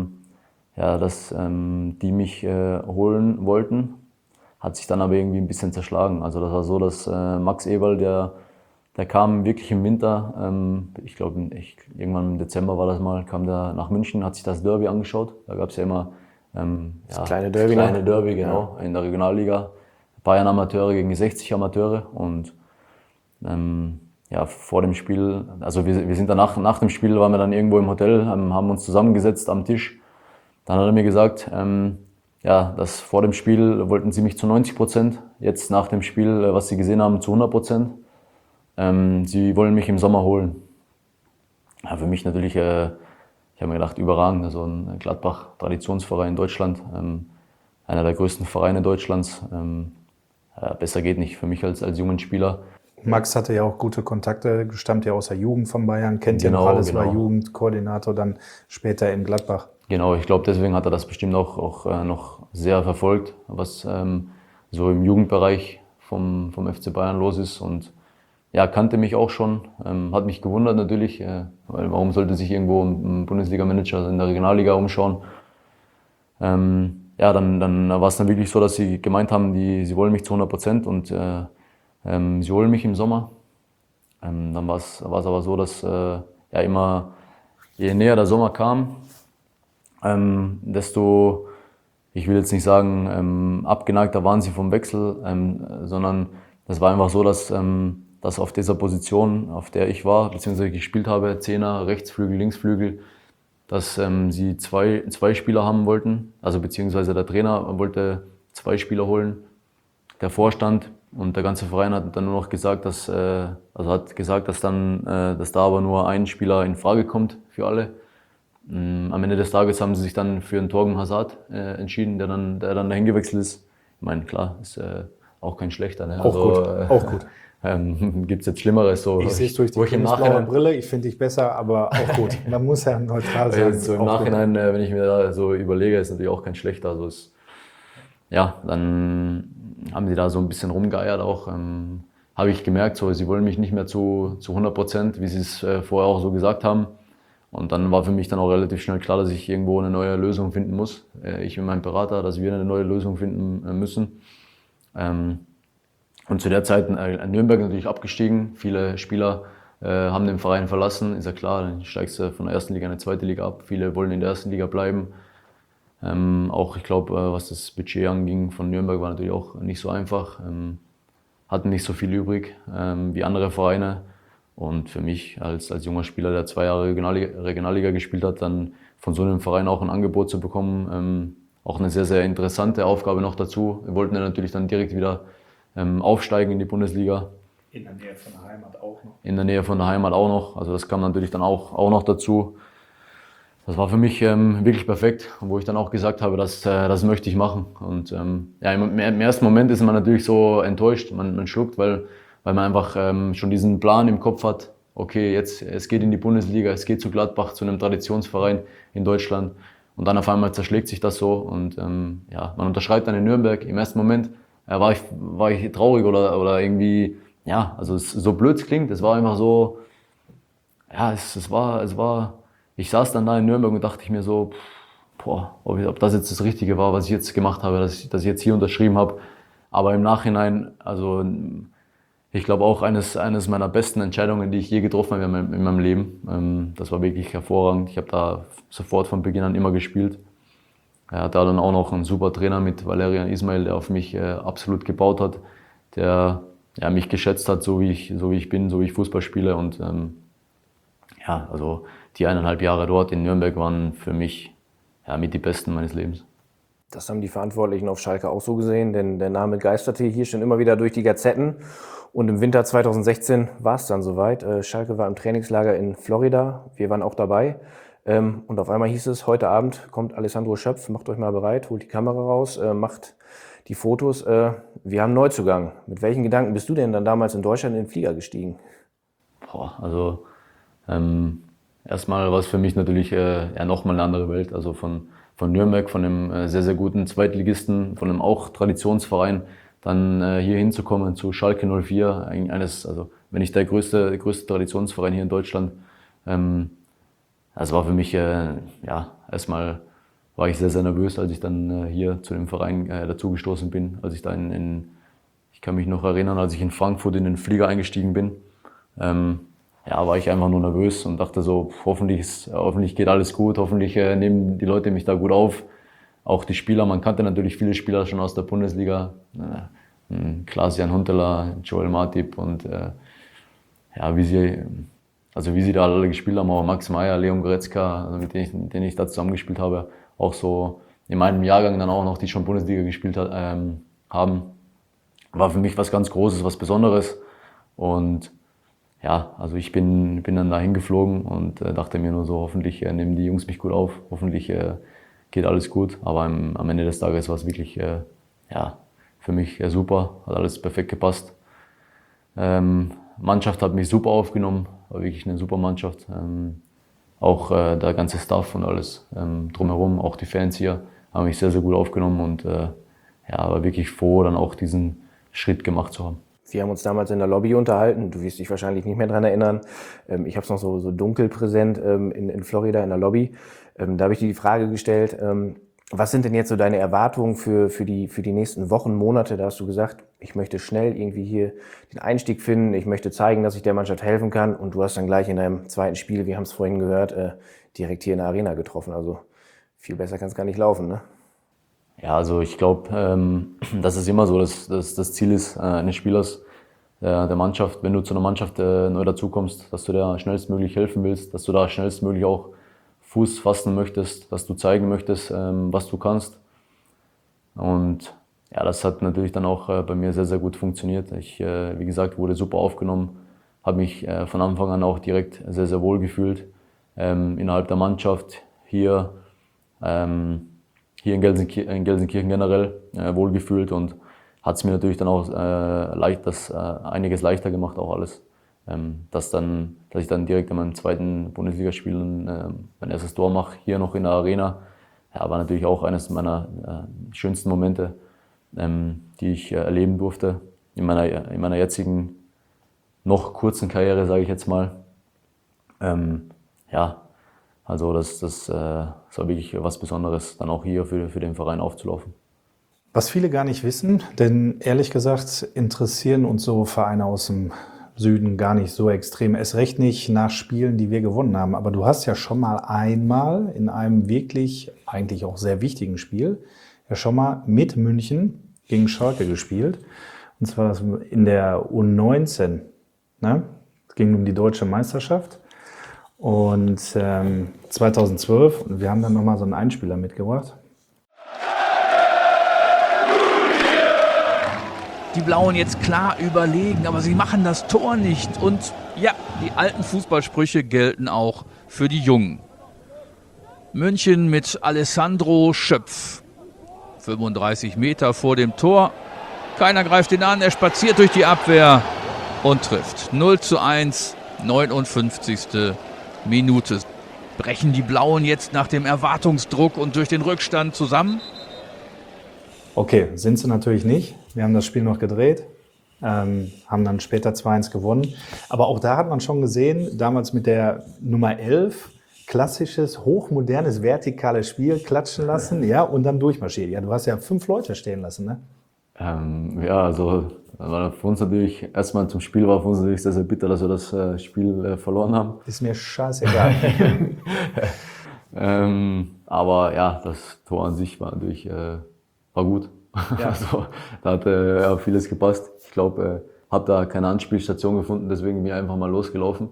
die mich holen wollten. Hat sich dann aber irgendwie ein bisschen zerschlagen. Also das war so, dass Max Eberl, der kam wirklich im Winter, ich glaube irgendwann im Dezember war das mal, kam der nach München, hat sich das Derby angeschaut. Da gab es ja immer das kleine Derby, genau, ja, in der Regionalliga. Bayern Amateure gegen die 60 Amateure. Und ja, vor dem Spiel, also wir sind danach, nach dem Spiel waren wir dann irgendwo im Hotel, haben uns zusammengesetzt am Tisch. Dann hat er mir gesagt, ja, dass vor dem Spiel wollten sie mich zu 90%, jetzt nach dem Spiel, was sie gesehen haben, zu 100%. Sie wollen mich im Sommer holen. Ja, für mich natürlich, ich habe mir gedacht, überragend, also ein Gladbach, Traditionsverein in Deutschland, einer der größten Vereine Deutschlands. Ja, besser geht nicht für mich als jungen Spieler. Max hatte ja auch gute Kontakte, stammt ja aus der Jugend von Bayern, kennt ja noch alles, war Jugendkoordinator dann später in Gladbach. Genau, ich glaube, deswegen hat er das bestimmt auch noch sehr verfolgt, was so im Jugendbereich vom FC Bayern los ist. Und ja, kannte mich auch schon, hat mich gewundert natürlich, weil warum sollte sich irgendwo ein Bundesliga-Manager in der Regionalliga umschauen? Ja, dann war es dann wirklich so, dass sie gemeint haben, sie wollen mich zu 100% und sie holen mich im Sommer. Dann war es aber so, dass ja immer, je näher der Sommer kam, desto ich will jetzt nicht sagen, abgeneigter waren sie vom Wechsel, sondern das war einfach so, dass auf dieser Position, auf der ich war, beziehungsweise gespielt habe, Zehner, Rechtsflügel, Linksflügel, dass sie zwei Spieler haben wollten, also beziehungsweise der Trainer wollte 2 Spieler holen, der Vorstand und der ganze Verein hat dann nur noch gesagt, dass da aber nur ein Spieler in Frage kommt für alle. Am Ende des Tages haben sie sich dann für einen Torgen Hazard entschieden, der dann dahin gewechselt ist. Ich meine, klar, ist auch kein schlechter. Ne? Auch gut. Gibt es jetzt Schlimmeres? So, Ich sehe es durch die blaue Brille, ich finde dich besser, aber auch gut. Man muss ja neutral sein. So im Nachhinein, wenn ich mir da so überlege, ist natürlich auch kein schlechter. Also dann haben sie da so ein bisschen rumgeeiert auch. Habe ich gemerkt, so, sie wollen mich nicht mehr zu 100%, wie sie es vorher auch so gesagt haben. Und dann war für mich dann auch relativ schnell klar, dass ich irgendwo eine neue Lösung finden muss. Ich und mein Berater, dass wir eine neue Lösung finden müssen. Und zu der Zeit Nürnberg natürlich abgestiegen. Viele Spieler haben den Verein verlassen. Ist ja klar, dann steigst du von der ersten Liga in die zweite Liga ab. Viele wollen in der ersten Liga bleiben. Auch ich glaube, was das Budget anging von Nürnberg, war natürlich auch nicht so einfach. Hatten nicht so viel übrig wie andere Vereine. Und für mich als junger Spieler, der 2 Jahre Regionalliga gespielt hat, dann von so einem Verein auch ein Angebot zu bekommen, auch eine sehr, sehr interessante Aufgabe noch dazu. Wir wollten ja natürlich dann direkt wieder aufsteigen in die Bundesliga. In der Nähe von der Heimat auch noch. In der Nähe von der Heimat auch noch. Also das kam natürlich dann auch noch dazu. Das war für mich wirklich perfekt, wo ich dann auch gesagt habe, das möchte ich machen. Und im ersten Moment ist man natürlich so enttäuscht, man schluckt, weil man einfach schon diesen Plan im Kopf hat, okay, es geht in die Bundesliga, es geht zu Gladbach, zu einem Traditionsverein in Deutschland. Und dann auf einmal zerschlägt sich das so und man unterschreibt dann in Nürnberg. Im ersten Moment war ich traurig oder irgendwie, also so blöd es klingt, es war einfach so, ich saß dann da in Nürnberg und dachte ich mir so, ob das jetzt das Richtige war, was ich jetzt gemacht habe, dass ich jetzt hier unterschrieben habe. Aber im Nachhinein, also ich glaube auch eines meiner besten Entscheidungen, die ich je getroffen habe in meinem Leben. Das war wirklich hervorragend. Ich habe da sofort von Beginn an immer gespielt. Er hat da dann auch noch einen super Trainer mit Valerian Ismail, der auf mich absolut gebaut hat, der mich geschätzt hat, so wie ich bin, so wie ich Fußball spiele. Und also die 1,5 Jahre dort in Nürnberg waren für mich mit die besten meines Lebens. Das haben die Verantwortlichen auf Schalke auch so gesehen, denn der Name geisterte hier schon immer wieder durch die Gazetten. Und im Winter 2016 war es dann soweit. Schalke war im Trainingslager in Florida. Wir waren auch dabei. Und auf einmal hieß es, heute Abend kommt Alessandro Schöpf, macht euch mal bereit, holt die Kamera raus, macht die Fotos. Wir haben Neuzugang. Mit welchen Gedanken bist du denn dann damals in Deutschland in den Flieger gestiegen? Erstmal war es für mich natürlich nochmal eine andere Welt. Also von Nürnberg, von einem sehr, sehr guten Zweitligisten, von einem auch Traditionsverein, dann hier hinzukommen zu Schalke 04, wenn nicht der größte Traditionsverein hier in Deutschland. Das war für mich, erstmal war ich sehr, sehr nervös, als ich dann hier zu dem Verein dazugestoßen bin. Als ich da ich kann mich noch erinnern, als ich in Frankfurt in den Flieger eingestiegen bin, war ich einfach nur nervös und dachte so, hoffentlich geht alles gut, hoffentlich nehmen die Leute mich da gut auf. Auch die Spieler, man kannte natürlich viele Spieler schon aus der Bundesliga. Klaas-Jan Huntelaar, Joel Matip und wie sie da alle gespielt haben, auch Max Meyer, Leon Goretzka, also mit denen ich da zusammengespielt habe, auch so in meinem Jahrgang dann auch noch, die schon Bundesliga gespielt haben, war für mich was ganz Großes, was Besonderes. Und also ich bin dann da hingeflogen und dachte mir nur so, hoffentlich nehmen die Jungs mich gut auf, hoffentlich geht alles gut. Aber am Ende des Tages war es wirklich für mich super, hat alles perfekt gepasst. Mannschaft hat mich super aufgenommen, war wirklich eine super Mannschaft. Auch der ganze Staff und alles drumherum, auch die Fans hier, haben mich sehr, sehr gut aufgenommen und war wirklich froh, dann auch diesen Schritt gemacht zu haben. Wir haben uns damals in der Lobby unterhalten. Du wirst dich wahrscheinlich nicht mehr daran erinnern. Ich habe es noch so dunkel präsent in Florida in der Lobby. Da habe ich dir die Frage gestellt, was sind denn jetzt so deine Erwartungen für die nächsten Wochen, Monate? Da hast du gesagt, ich möchte schnell irgendwie hier den Einstieg finden. Ich möchte zeigen, dass ich der Mannschaft helfen kann. Und du hast dann gleich in deinem zweiten Spiel, wir haben es vorhin gehört, direkt hier in der Arena getroffen. Also viel besser kann es gar nicht laufen, ne? Ja, also ich glaube, dass es immer so das Ziel ist eines Spielers, der Mannschaft, wenn du zu einer Mannschaft neu dazukommst, dass du der schnellstmöglich helfen willst, dass du da schnellstmöglich auch Fuß fassen möchtest, dass du zeigen möchtest, was du kannst. Und ja, das hat natürlich dann auch bei mir sehr, sehr gut funktioniert. Ich, wie gesagt, wurde super aufgenommen, habe mich von Anfang an auch direkt sehr, sehr wohl gefühlt innerhalb der Mannschaft, hier in Gelsenkirchen generell wohlgefühlt und hat es mir natürlich dann auch einiges leichter gemacht, auch alles. Dass ich dann direkt in meinem zweiten Bundesligaspiel mein erstes Tor mache, hier noch in der Arena, ja, war natürlich auch eines meiner schönsten Momente, die ich erleben durfte in meiner jetzigen, noch kurzen Karriere, sage ich jetzt mal. Ja, also das war wirklich was Besonderes, dann auch hier für den Verein aufzulaufen. Was viele gar nicht wissen, denn ehrlich gesagt interessieren uns so Vereine aus dem Süden gar nicht so extrem. Erst recht nicht nach Spielen, die wir gewonnen haben. Aber du hast ja schon mal einmal in einem wirklich, eigentlich auch sehr wichtigen Spiel, ja schon mal mit München gegen Schalke gespielt. Und zwar in der U19. Ne? Es ging um die deutsche Meisterschaft. Und 2012, und wir haben dann nochmal so einen Einspieler mitgebracht. Die Blauen jetzt klar überlegen, aber sie machen das Tor nicht. Und ja, die alten Fußballsprüche gelten auch für die Jungen. München mit Alessandro Schöpf. 35 Meter vor dem Tor. Keiner greift ihn an, er spaziert durch die Abwehr und trifft. 0:1, 59. Minute. Brechen die Blauen jetzt nach dem Erwartungsdruck und durch den Rückstand zusammen? Okay, sind sie natürlich nicht. Wir haben das Spiel noch gedreht, haben dann später 2:1 gewonnen. Aber auch da hat man schon gesehen, damals mit der Nummer 11, klassisches, hochmodernes, vertikales Spiel, klatschen lassen, ja, und dann durchmarschieren. Ja, du hast ja 5 Leute stehen lassen, ne? Ja, also für uns natürlich, erstmal zum Spiel war für uns natürlich sehr, sehr bitter, dass wir das Spiel verloren haben. Ist mir scheißegal. Aber ja, das Tor an sich war natürlich war gut. Ja. Also, da hat ja, vieles gepasst. Ich glaube, habe da keine Anspielstation gefunden, deswegen bin ich einfach mal losgelaufen.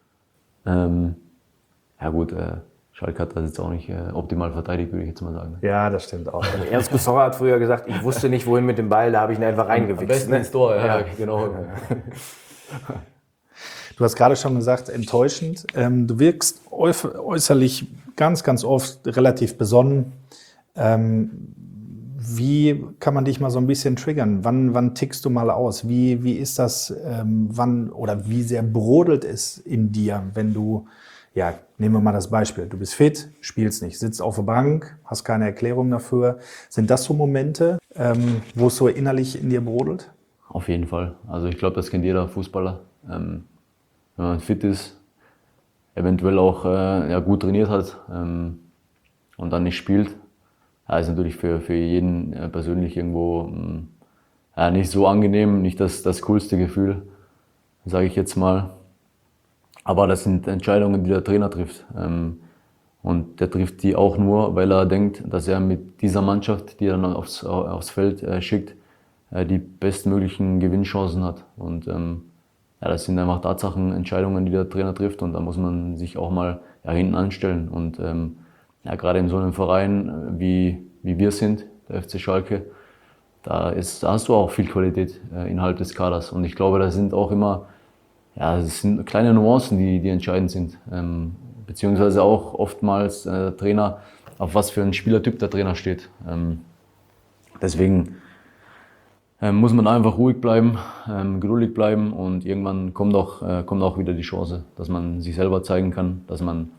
Ja gut, Schalke hat das jetzt auch nicht optimal verteidigt, würde ich jetzt mal sagen. Ja, das stimmt auch. Ernst Gussauer hat früher gesagt, ich wusste nicht, wohin mit dem Ball, da habe ich ihn einfach reingewichst. Am besten ins Tor, ja, genau. Du hast gerade schon gesagt, enttäuschend. Du wirkst äußerlich ganz, ganz oft relativ besonnen. Wie kann man dich mal so ein bisschen triggern? Wann tickst du mal aus? Wie ist das, wie sehr brodelt es in dir, wenn du, ja, nehmen wir mal das Beispiel, du bist fit, spielst nicht, sitzt auf der Bank, hast keine Erklärung dafür. Sind das so Momente, wo es so innerlich in dir brodelt? Auf jeden Fall. Also ich glaube, das kennt jeder Fußballer. Wenn man fit ist, eventuell auch gut trainiert hat und dann nicht spielt, ja, ist natürlich für jeden persönlich irgendwo nicht so angenehm, nicht das coolste Gefühl, sage ich jetzt mal. Aber das sind Entscheidungen, die der Trainer trifft. Und der trifft die auch nur, weil er denkt, dass er mit dieser Mannschaft, die er dann aufs Feld schickt, die bestmöglichen Gewinnchancen hat. Und das sind einfach Tatsachen, Entscheidungen, die der Trainer trifft. Und da muss man sich auch mal hinten anstellen. Und gerade in so einem Verein, wie wir sind, der FC Schalke, da hast du auch viel Qualität innerhalb des Kaders. Und ich glaube, das sind auch immer, es sind kleine Nuancen, die entscheidend sind. Beziehungsweise auch oftmals der Trainer, auf was für ein Spielertyp der Trainer steht. Deswegen muss man einfach ruhig bleiben, geduldig bleiben und irgendwann kommt auch wieder die Chance, dass man sich selber zeigen kann, dass man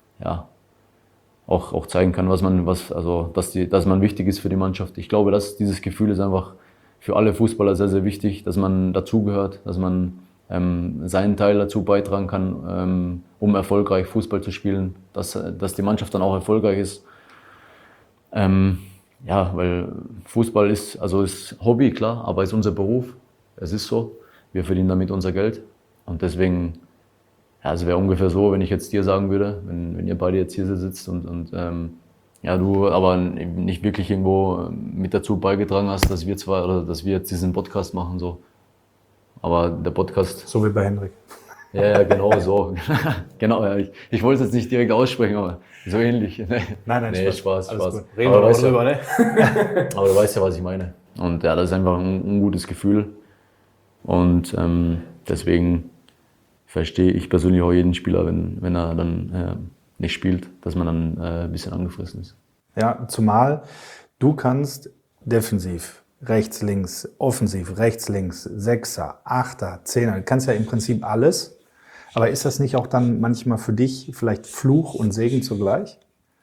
auch zeigen kann, dass man wichtig ist für die Mannschaft. Ich glaube, dieses Gefühl ist einfach für alle Fußballer sehr, sehr wichtig, dass man dazugehört, dass man seinen Teil dazu beitragen kann, um erfolgreich Fußball zu spielen, dass die Mannschaft dann auch erfolgreich ist. Weil Fußball ist Hobby, klar, aber ist unser Beruf. Es ist so. Wir verdienen damit unser Geld. Und deswegen, es wäre ungefähr so, wenn ich jetzt dir sagen würde, wenn ihr beide jetzt hier sitzt und ja, du aber nicht wirklich irgendwo mit dazu beigetragen hast, dass wir zwar oder dass wir jetzt diesen Podcast machen so. Aber der Podcast. So wie bei Henrik. Ja, genau so. Genau, ja, ich wollte es jetzt nicht direkt aussprechen, aber so ähnlich. Nein, nee, Spaß. Alles gut. Reden wir drüber, ne? Aber du weißt ja, was ich meine. Und ja, das ist einfach ein ungutes Gefühl. Und deswegen verstehe ich persönlich auch jeden Spieler, wenn er dann nicht spielt, dass man dann ein bisschen angefressen ist. Ja, zumal du kannst defensiv, rechts, links, offensiv, rechts, links, Sechser, Achter, Zehner, du kannst ja im Prinzip alles. Aber ist das nicht auch dann manchmal für dich vielleicht Fluch und Segen zugleich?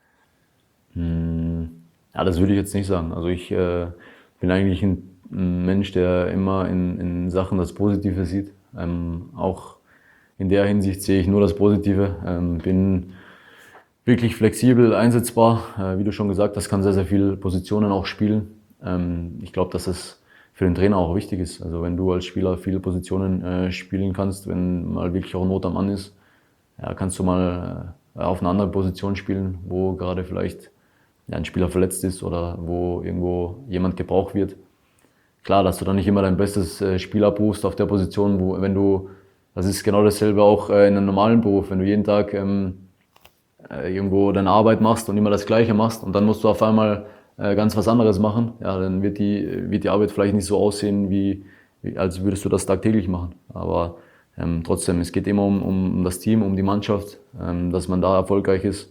Ja, das würde ich jetzt nicht sagen. Also ich bin eigentlich ein Mensch, der immer in Sachen das Positive sieht. Auch in der Hinsicht sehe ich nur das Positive. Bin wirklich flexibel, einsetzbar. Wie du schon gesagt hast, kann sehr, sehr viele Positionen auch spielen. Ich glaube, dass das für den Trainer auch wichtig ist. Also wenn du als Spieler viele Positionen spielen kannst, wenn mal wirklich auch Not am Mann ist, ja, kannst du mal auf eine andere Position spielen, wo gerade vielleicht ein Spieler verletzt ist oder wo irgendwo jemand gebraucht wird. Klar, dass du dann nicht immer dein bestes Spiel abrufst auf der Position, das ist genau dasselbe auch in einem normalen Beruf, wenn du jeden Tag irgendwo deine Arbeit machst und immer das Gleiche machst und dann musst du auf einmal ganz was anderes machen, ja, dann wird die Arbeit vielleicht nicht so aussehen, wie als würdest du das tagtäglich machen. Aber trotzdem, es geht immer um das Team, um die Mannschaft, dass man da erfolgreich ist.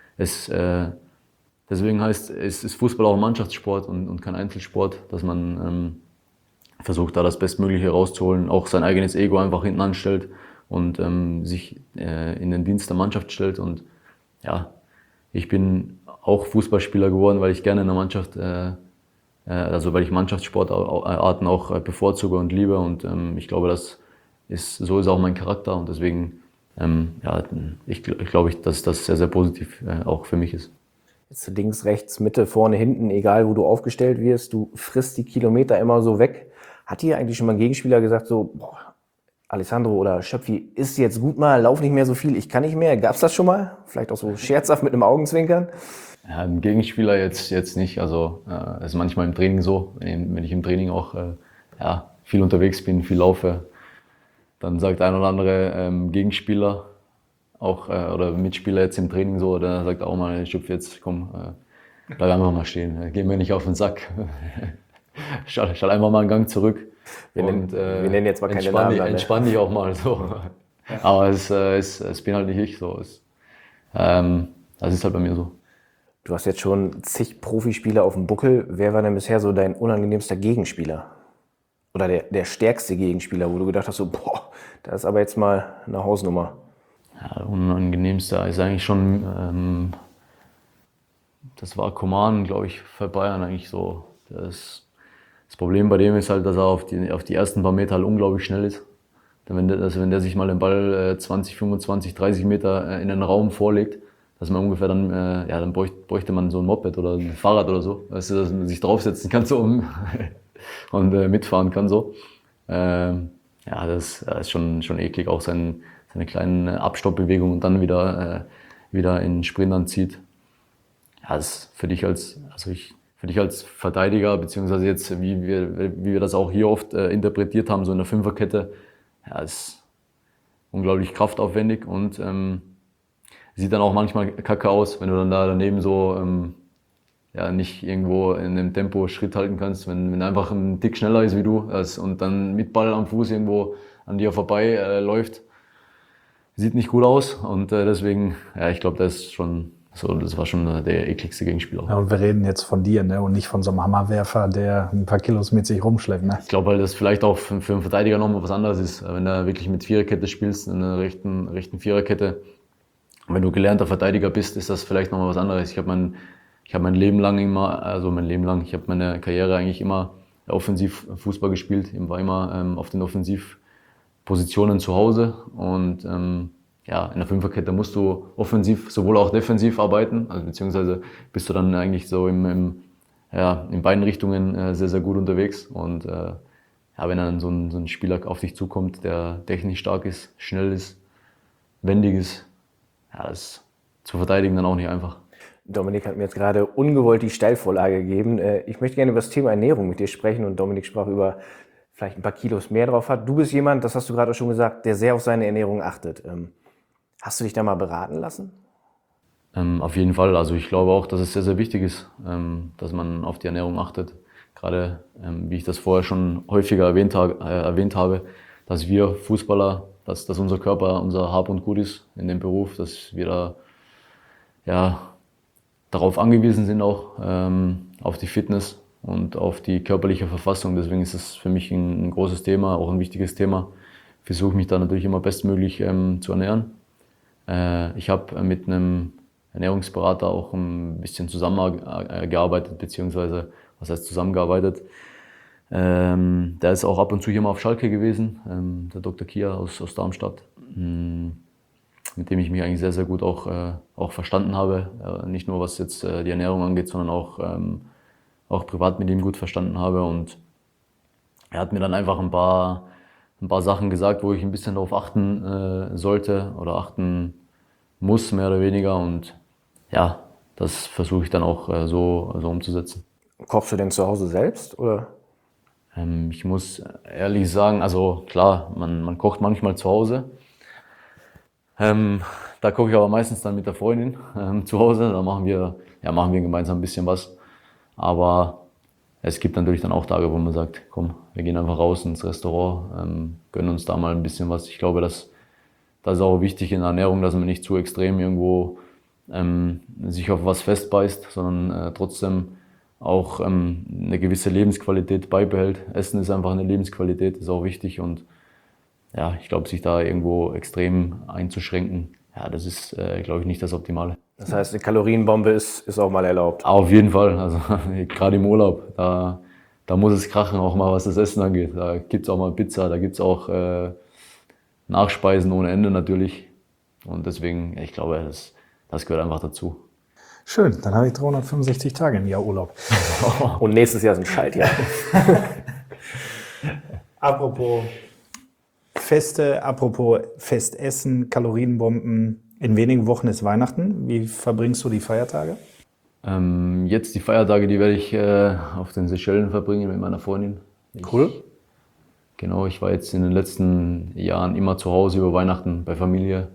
Deswegen es ist Fußball auch ein Mannschaftssport und kein Einzelsport, dass man versucht, da das Bestmögliche rauszuholen, auch sein eigenes Ego einfach hinten anstellt und sich in den Dienst der Mannschaft stellt. Und ja, ich bin auch Fußballspieler geworden, weil ich gerne in der Mannschaft, weil ich Mannschaftssportarten auch bevorzuge und liebe. Und ich glaube, so ist auch mein Charakter. Und deswegen, ich glaube, dass das sehr, sehr positiv auch für mich ist. Jetzt links, rechts, Mitte, vorne, hinten, egal wo du aufgestellt wirst, du frisst die Kilometer immer so weg. Hat dir eigentlich schon mal ein Gegenspieler gesagt, so, boah, Alessandro oder Schöpfi, ist jetzt gut mal, lauf nicht mehr so viel, ich kann nicht mehr. Gab's das schon mal? Vielleicht auch so scherzhaft mit einem Augenzwinkern? Ja, ein Gegenspieler jetzt nicht. Also es ist manchmal im Training so, wenn ich im Training auch viel unterwegs bin, viel laufe, dann sagt ein oder andere Gegenspieler auch oder Mitspieler jetzt im Training so, der sagt auch mal, Schöpfi, jetzt komm, bleib einfach mal stehen, geh mir nicht auf den Sack. Schall einfach mal einen Gang zurück. Wir nennen jetzt mal keine Namen. Entspann dich auch mal so. Ja. Aber es bin halt nicht ich so. Das ist halt bei mir so. Du hast jetzt schon zig Profispieler auf dem Buckel. Wer war denn bisher so dein unangenehmster Gegenspieler? Oder der stärkste Gegenspieler, wo du gedacht hast, so, boah, das ist aber jetzt mal eine Hausnummer. Ja, der unangenehmste ist eigentlich schon, das war Coman, glaube ich, für Bayern eigentlich so. Das Problem bei dem ist halt, dass er auf die ersten paar Meter halt unglaublich schnell ist. Wenn der sich mal den Ball 20, 25, 30 Meter in den Raum vorlegt, dass man ungefähr dann bräuchte man so ein Moped oder ein Fahrrad oder so, weißt du, dass man sich draufsetzen kann so und mitfahren kann so. Das ist schon eklig, auch seine kleinen Abstoppbewegungen und dann wieder in den Sprint anzieht. Ja, das ist für dich als Verteidiger, beziehungsweise jetzt, wie wir das auch hier oft interpretiert haben, so in der Fünferkette, ja, ist unglaublich kraftaufwendig und sieht dann auch manchmal kacke aus, wenn du dann da daneben so nicht irgendwo in dem Tempo Schritt halten kannst, wenn einfach ein Tick schneller ist wie du und dann mit Ball am Fuß irgendwo an dir vorbei läuft. Sieht nicht gut aus und deswegen, ja, ich glaube, das war schon der ekligste Gegenspieler. Ja, und wir reden jetzt von dir, ne? Und nicht von so einem Hammerwerfer, der ein paar Kilos mit sich rumschleppt. Ne? Ich glaube, weil das vielleicht auch für einen Verteidiger nochmal was anderes ist. Wenn du wirklich mit Viererkette spielst, in einer rechten Viererkette, wenn du gelernter Verteidiger bist, ist das vielleicht nochmal was anderes. Ich habe mein Leben lang ich habe meine Karriere eigentlich immer offensiv Fußball gespielt. Ich war immer auf den Offensivpositionen zu Hause und in der Fünferkette musst du offensiv, sowohl auch defensiv arbeiten, also beziehungsweise bist du dann eigentlich so in beiden Richtungen sehr, sehr gut unterwegs. Und wenn dann so ein Spieler auf dich zukommt, der technisch stark ist, schnell ist, wendig ist, das ist zu verteidigen dann auch nicht einfach. Dominik hat mir jetzt gerade ungewollt die Steilvorlage gegeben. Ich möchte gerne über das Thema Ernährung mit dir sprechen und Dominik sprach über vielleicht ein paar Kilos mehr drauf hat. Du bist jemand, das hast du gerade auch schon gesagt, der sehr auf seine Ernährung achtet. Hast du dich da mal beraten lassen? Auf jeden Fall. Also ich glaube auch, dass es sehr, sehr wichtig ist, dass man auf die Ernährung achtet. Gerade, wie ich das vorher schon häufiger erwähnt habe, dass wir Fußballer, dass unser Körper unser Hab und Gut ist in dem Beruf, dass wir da ja, darauf angewiesen sind auch, auf die Fitness und auf die körperliche Verfassung. Deswegen ist es für mich ein großes Thema, auch ein wichtiges Thema. Ich versuche mich da natürlich immer bestmöglich zu ernähren. Ich habe mit einem Ernährungsberater auch ein bisschen zusammengearbeitet, beziehungsweise, was heißt zusammengearbeitet? Der ist auch ab und zu hier mal auf Schalke gewesen, der Dr. Kia aus Darmstadt, mit dem ich mich eigentlich sehr, sehr gut auch verstanden habe. Nicht nur was jetzt die Ernährung angeht, sondern auch privat mit ihm gut verstanden habe. Und er hat mir dann einfach ein paar Sachen gesagt, wo ich ein bisschen darauf achten sollte oder achten muss, mehr oder weniger. Und ja, das versuche ich dann auch so umzusetzen. Kochst du denn zu Hause selbst, oder? Ich muss ehrlich sagen, also klar, man kocht manchmal zu Hause. Da koche ich aber meistens dann mit der Freundin zu Hause. Da machen wir gemeinsam ein bisschen was. Aber es gibt natürlich dann auch Tage, wo man sagt, komm, wir gehen einfach raus ins Restaurant, gönnen uns da mal ein bisschen was. Ich glaube, das ist auch wichtig in der Ernährung, dass man nicht zu extrem irgendwo sich auf was festbeißt, sondern trotzdem auch eine gewisse Lebensqualität beibehält. Essen ist einfach eine Lebensqualität, ist auch wichtig. Und ja, ich glaube, sich da irgendwo extrem einzuschränken, ja, das ist, glaube ich, nicht das Optimale. Das heißt, eine Kalorienbombe ist auch mal erlaubt? Auf jeden Fall. Also gerade im Urlaub, da muss es krachen, auch mal was das Essen angeht. Da gibt es auch mal Pizza, da gibt es auch Nachspeisen ohne Ende natürlich. Und deswegen, ich glaube, das gehört einfach dazu. Schön, dann habe ich 365 Tage im Jahr Urlaub. Und nächstes Jahr sind Schaltjahr. Apropos Feste, apropos Festessen, Kalorienbomben. In wenigen Wochen ist Weihnachten. Wie verbringst du die Feiertage? Jetzt die Feiertage, die werde ich auf den Seychellen verbringen mit meiner Freundin. Cool. Genau, ich war jetzt in den letzten Jahren immer zu Hause über Weihnachten bei Familie.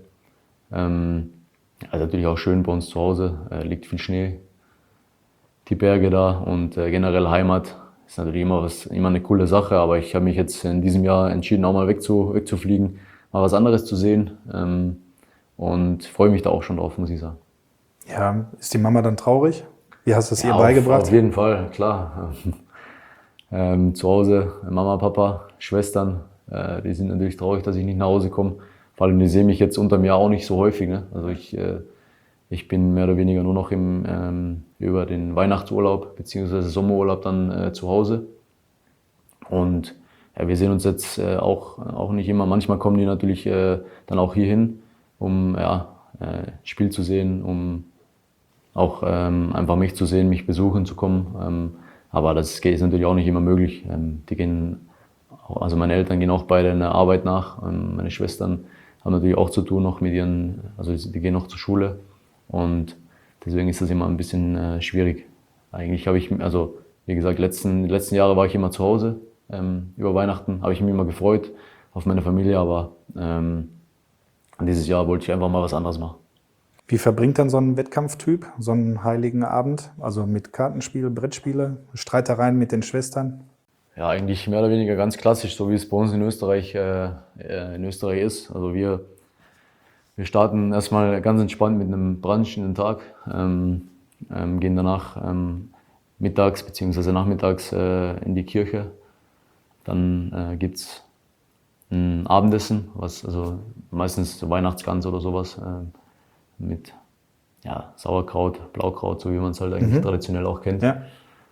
Also natürlich auch schön bei uns zu Hause, liegt viel Schnee, die Berge da und generell Heimat ist natürlich immer eine coole Sache, aber ich habe mich jetzt in diesem Jahr entschieden, auch mal wegzufliegen, mal was anderes zu sehen und freue mich da auch schon drauf, muss ich sagen. Ja, ist die Mama dann traurig? Wie hast du es ihr beigebracht? Auf jeden Fall, klar. Zu Hause, Mama, Papa, Schwestern, die sind natürlich traurig, dass ich nicht nach Hause komme. Vor allem, die sehen mich jetzt unterm Jahr auch nicht so häufig. Ne? Also ich bin mehr oder weniger nur noch über den Weihnachtsurlaub bzw. Sommerurlaub dann zu Hause. Und ja, wir sehen uns jetzt auch nicht immer. Manchmal kommen die natürlich dann auch hierhin, um Spiel zu sehen, um auch einfach mich zu sehen, mich besuchen zu kommen. Aber das ist natürlich auch nicht immer möglich. Also meine Eltern gehen auch beide in der Arbeit nach. Meine Schwestern haben natürlich auch zu tun noch mit also die gehen noch zur Schule. Und deswegen ist das immer ein bisschen schwierig. Eigentlich habe ich, also wie gesagt, die letzten Jahre war ich immer zu Hause. Über Weihnachten habe ich mich immer gefreut auf meine Familie, aber dieses Jahr wollte ich einfach mal was anderes machen. Wie verbringt dann so ein Wettkampftyp, so einen heiligen Abend? Also mit Kartenspiel, Brettspiele, Streitereien mit den Schwestern? Ja, eigentlich mehr oder weniger ganz klassisch, so wie es bei uns in Österreich ist. Also wir starten erstmal ganz entspannt mit einem Brunch in den Tag, gehen danach mittags bzw. nachmittags in die Kirche. Dann gibt's ein Abendessen, also meistens so Weihnachtsgans oder sowas, mit Sauerkraut, Blaukraut, so wie man es halt eigentlich traditionell auch kennt. Ja.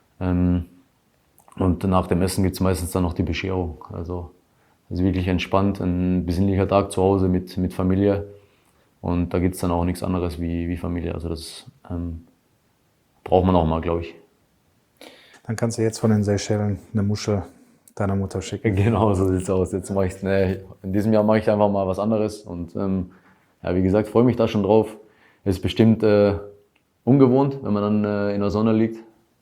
Und nach dem Essen gibt es meistens dann noch die Bescherung. Also wirklich entspannt, ein besinnlicher Tag zu Hause mit Familie. Und da gibt es dann auch nichts anderes wie Familie. Also das braucht man auch mal, glaube ich. Dann kannst du jetzt von den Seychellen eine Muschel deiner Mutter schicken. Genau, so sieht's aus. Jetzt in diesem Jahr mache ich einfach mal was anderes. Und wie gesagt, freue mich da schon drauf. Ist bestimmt ungewohnt, wenn man dann in der Sonne liegt.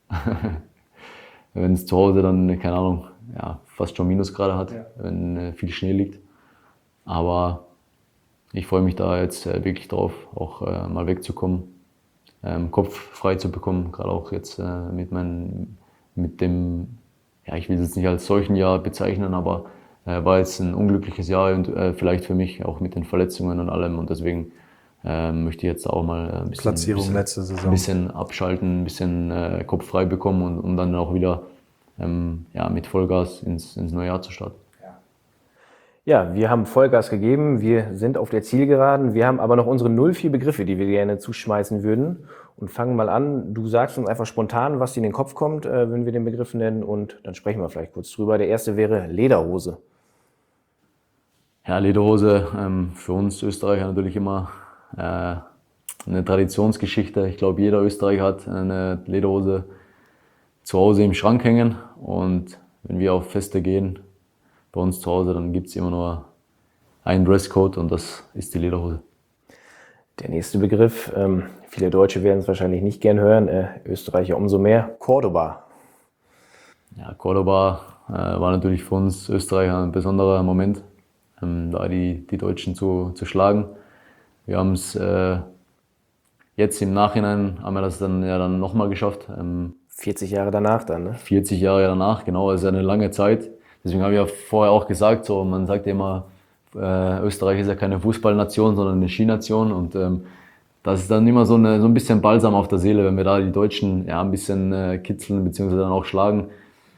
Wenn es zu Hause dann, keine Ahnung, ja, fast schon Minusgrade hat, wenn viel Schnee liegt. Aber ich freue mich da jetzt wirklich drauf, auch mal wegzukommen, Kopf frei zu bekommen, gerade auch jetzt mit dem, ja, ich will es jetzt nicht als solchen Jahr bezeichnen, aber war jetzt ein unglückliches Jahr und vielleicht für mich auch mit den Verletzungen und allem, und deswegen möchte ich jetzt auch mal ein bisschen abschalten, ein bisschen Kopf frei bekommen und dann auch wieder mit Vollgas ins neue Jahr zu starten. Ja, wir haben Vollgas gegeben, wir sind auf der Zielgeraden, wir haben aber noch unsere 04 Begriffe, die wir gerne zuschmeißen würden, und fangen mal an. Du sagst uns einfach spontan, was dir in den Kopf kommt, wenn wir den Begriff nennen, und dann sprechen wir vielleicht kurz drüber. Der erste wäre Lederhose. Ja, Lederhose, für uns Österreicher natürlich immer eine Traditionsgeschichte. Ich glaube, jeder Österreicher hat eine Lederhose zu Hause im Schrank hängen, und wenn wir auf Feste gehen, bei uns zu Hause, dann gibt es immer nur einen Dresscode, und das ist die Lederhose. Der nächste Begriff, viele Deutsche werden es wahrscheinlich nicht gern hören, Österreicher umso mehr, Cordoba. Ja, Cordoba war natürlich für uns Österreicher ein besonderer Moment, da die Deutschen zu schlagen. Wir haben es jetzt im Nachhinein, haben wir das dann nochmal geschafft. 40 Jahre danach dann, ne? 40 Jahre danach, genau, das ist eine lange Zeit. Deswegen habe ich ja vorher auch gesagt, so, man sagt ja immer, Österreich ist ja keine Fußballnation, sondern eine Skination, und das ist dann immer so ein bisschen Balsam auf der Seele, wenn wir da die Deutschen ein bisschen kitzeln bzw. dann auch schlagen.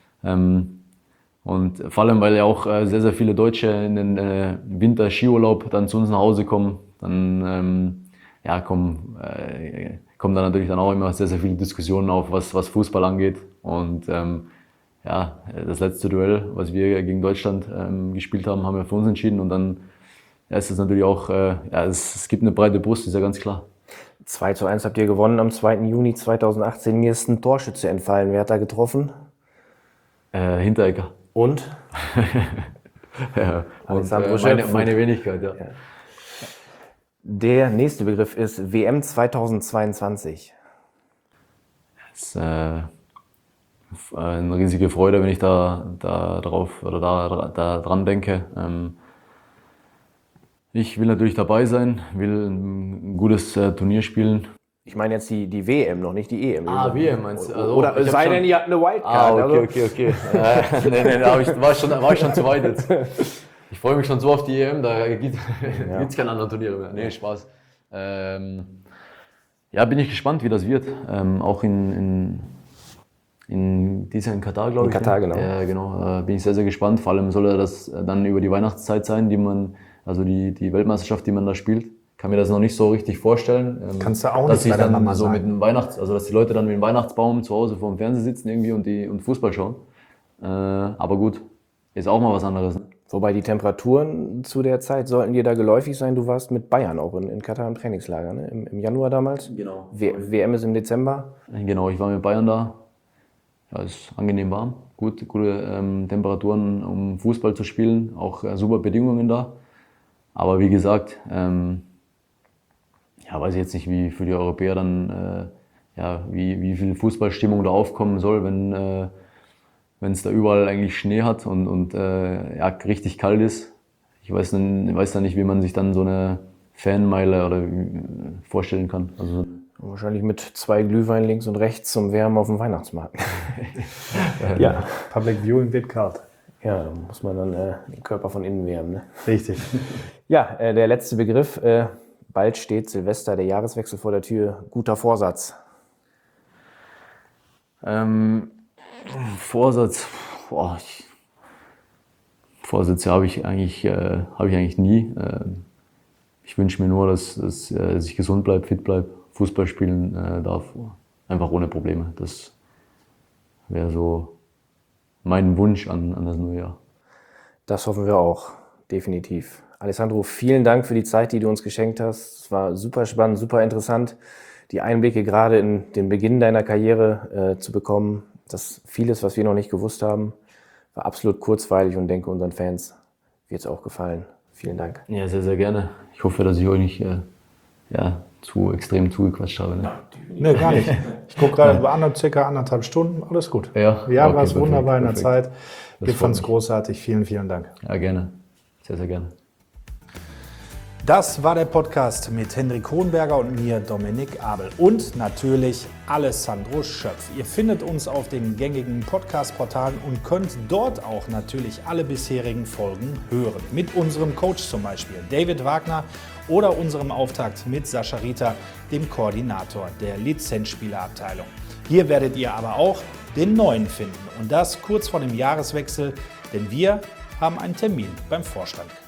Und vor allem, weil ja auch sehr, sehr viele Deutsche in den Winter-Skiurlaub dann zu uns nach Hause kommen, dann kommen dann natürlich dann auch immer sehr, sehr viele Diskussionen auf, was Fußball angeht. Und das letzte Duell, was wir gegen Deutschland gespielt haben, haben wir für uns entschieden. Und dann ist es natürlich auch, es gibt eine breite Brust, ist ja ganz klar. 2:1 habt ihr gewonnen am 2. Juni 2018. Mir ist ein Torschütze entfallen. Wer hat da getroffen? Hinteregger. Und? Ja, und meine Wenigkeit, ja. Der nächste Begriff ist WM 2022. Das ist eine riesige Freude, wenn ich da drauf oder da dran denke. Ich will natürlich dabei sein, will ein gutes Turnier spielen. Ich meine jetzt die WM, noch nicht die EM. WM meinst du? Also, oder es sei denn, ihr habt eine Wildcard. Okay. Nee, da war ich schon zu weit jetzt. Ich freue mich schon so auf die EM, da gibt es keine anderen Turniere mehr. Nee, Spaß. Bin ich gespannt, wie das wird. Auch in Katar, glaube ich. In Katar, genau. Ja, genau. Bin ich sehr, sehr gespannt. Vor allem soll das dann über die Weihnachtszeit sein, die Weltmeisterschaft, die man da spielt. Kann mir das noch nicht so richtig vorstellen. Kannst du auch dass nicht bei der Mama so sagen. mit dem dass die Leute dann mit dem Weihnachtsbaum zu Hause vor dem Fernseher sitzen irgendwie und Fußball schauen. Aber gut, ist auch mal was anderes. Ne? Wobei die Temperaturen zu der Zeit sollten dir da geläufig sein. Du warst mit Bayern auch in Katar im Trainingslager, ne? Im Januar damals. Genau. WM ist im Dezember. Genau, ich war mit Bayern da. Ja, ist angenehm warm, gute Temperaturen, um Fußball zu spielen, auch super Bedingungen da. Aber wie gesagt, weiß ich jetzt nicht, wie für die Europäer dann, wie viel Fußballstimmung da aufkommen soll, wenn es da überall eigentlich Schnee hat und richtig kalt ist. Ich weiß dann nicht, wie man sich dann so eine Fanmeile vorstellen kann. Also, wahrscheinlich mit 2 Glühwein links und rechts zum Wärmen auf dem Weihnachtsmarkt. Ja, Public Viewing wird kalt. Ja, da muss man dann den Körper von innen wärmen. Ne? Richtig. Ja, der letzte Begriff. Bald steht Silvester, der Jahreswechsel vor der Tür. Guter Vorsatz. Vorsatz. Vorsätze habe ich eigentlich nie. Ich wünsche mir nur, dass ich gesund bleibe, fit bleibe, Fußball spielen darf. Einfach ohne Probleme. Das wäre so mein Wunsch an das neue Jahr. Das hoffen wir auch, definitiv. Alessandro, vielen Dank für die Zeit, die du uns geschenkt hast. Es war super spannend, super interessant, die Einblicke gerade in den Beginn deiner Karriere zu bekommen. Das vieles, was wir noch nicht gewusst haben, war absolut kurzweilig und denke, unseren Fans wird es auch gefallen. Vielen Dank. Ja, sehr, sehr gerne. Ich hoffe, dass ich euch nicht zu extrem zugequatscht habe. Ne? Ne, gar nicht. Ich gucke gerade, war circa 1,5 Stunden, alles gut. Ja, okay, war es perfekt, wunderbar in der perfekt. Zeit. Das Wir fanden es freut mich. großartig. Vielen, vielen Dank. Ja, gerne. Sehr, sehr gerne. Das war der Podcast mit Hendrik Hohenberger und mir, Dominik Abel. Und natürlich Alessandro Schöpf. Ihr findet uns auf den gängigen Podcast-Portalen und könnt dort auch natürlich alle bisherigen Folgen hören. Mit unserem Coach zum Beispiel, David Wagner, oder unserem Auftakt mit Sascha Rita, dem Koordinator der Lizenzspielerabteilung. Hier werdet ihr aber auch den neuen finden. Und das kurz vor dem Jahreswechsel, denn wir haben einen Termin beim Vorstand.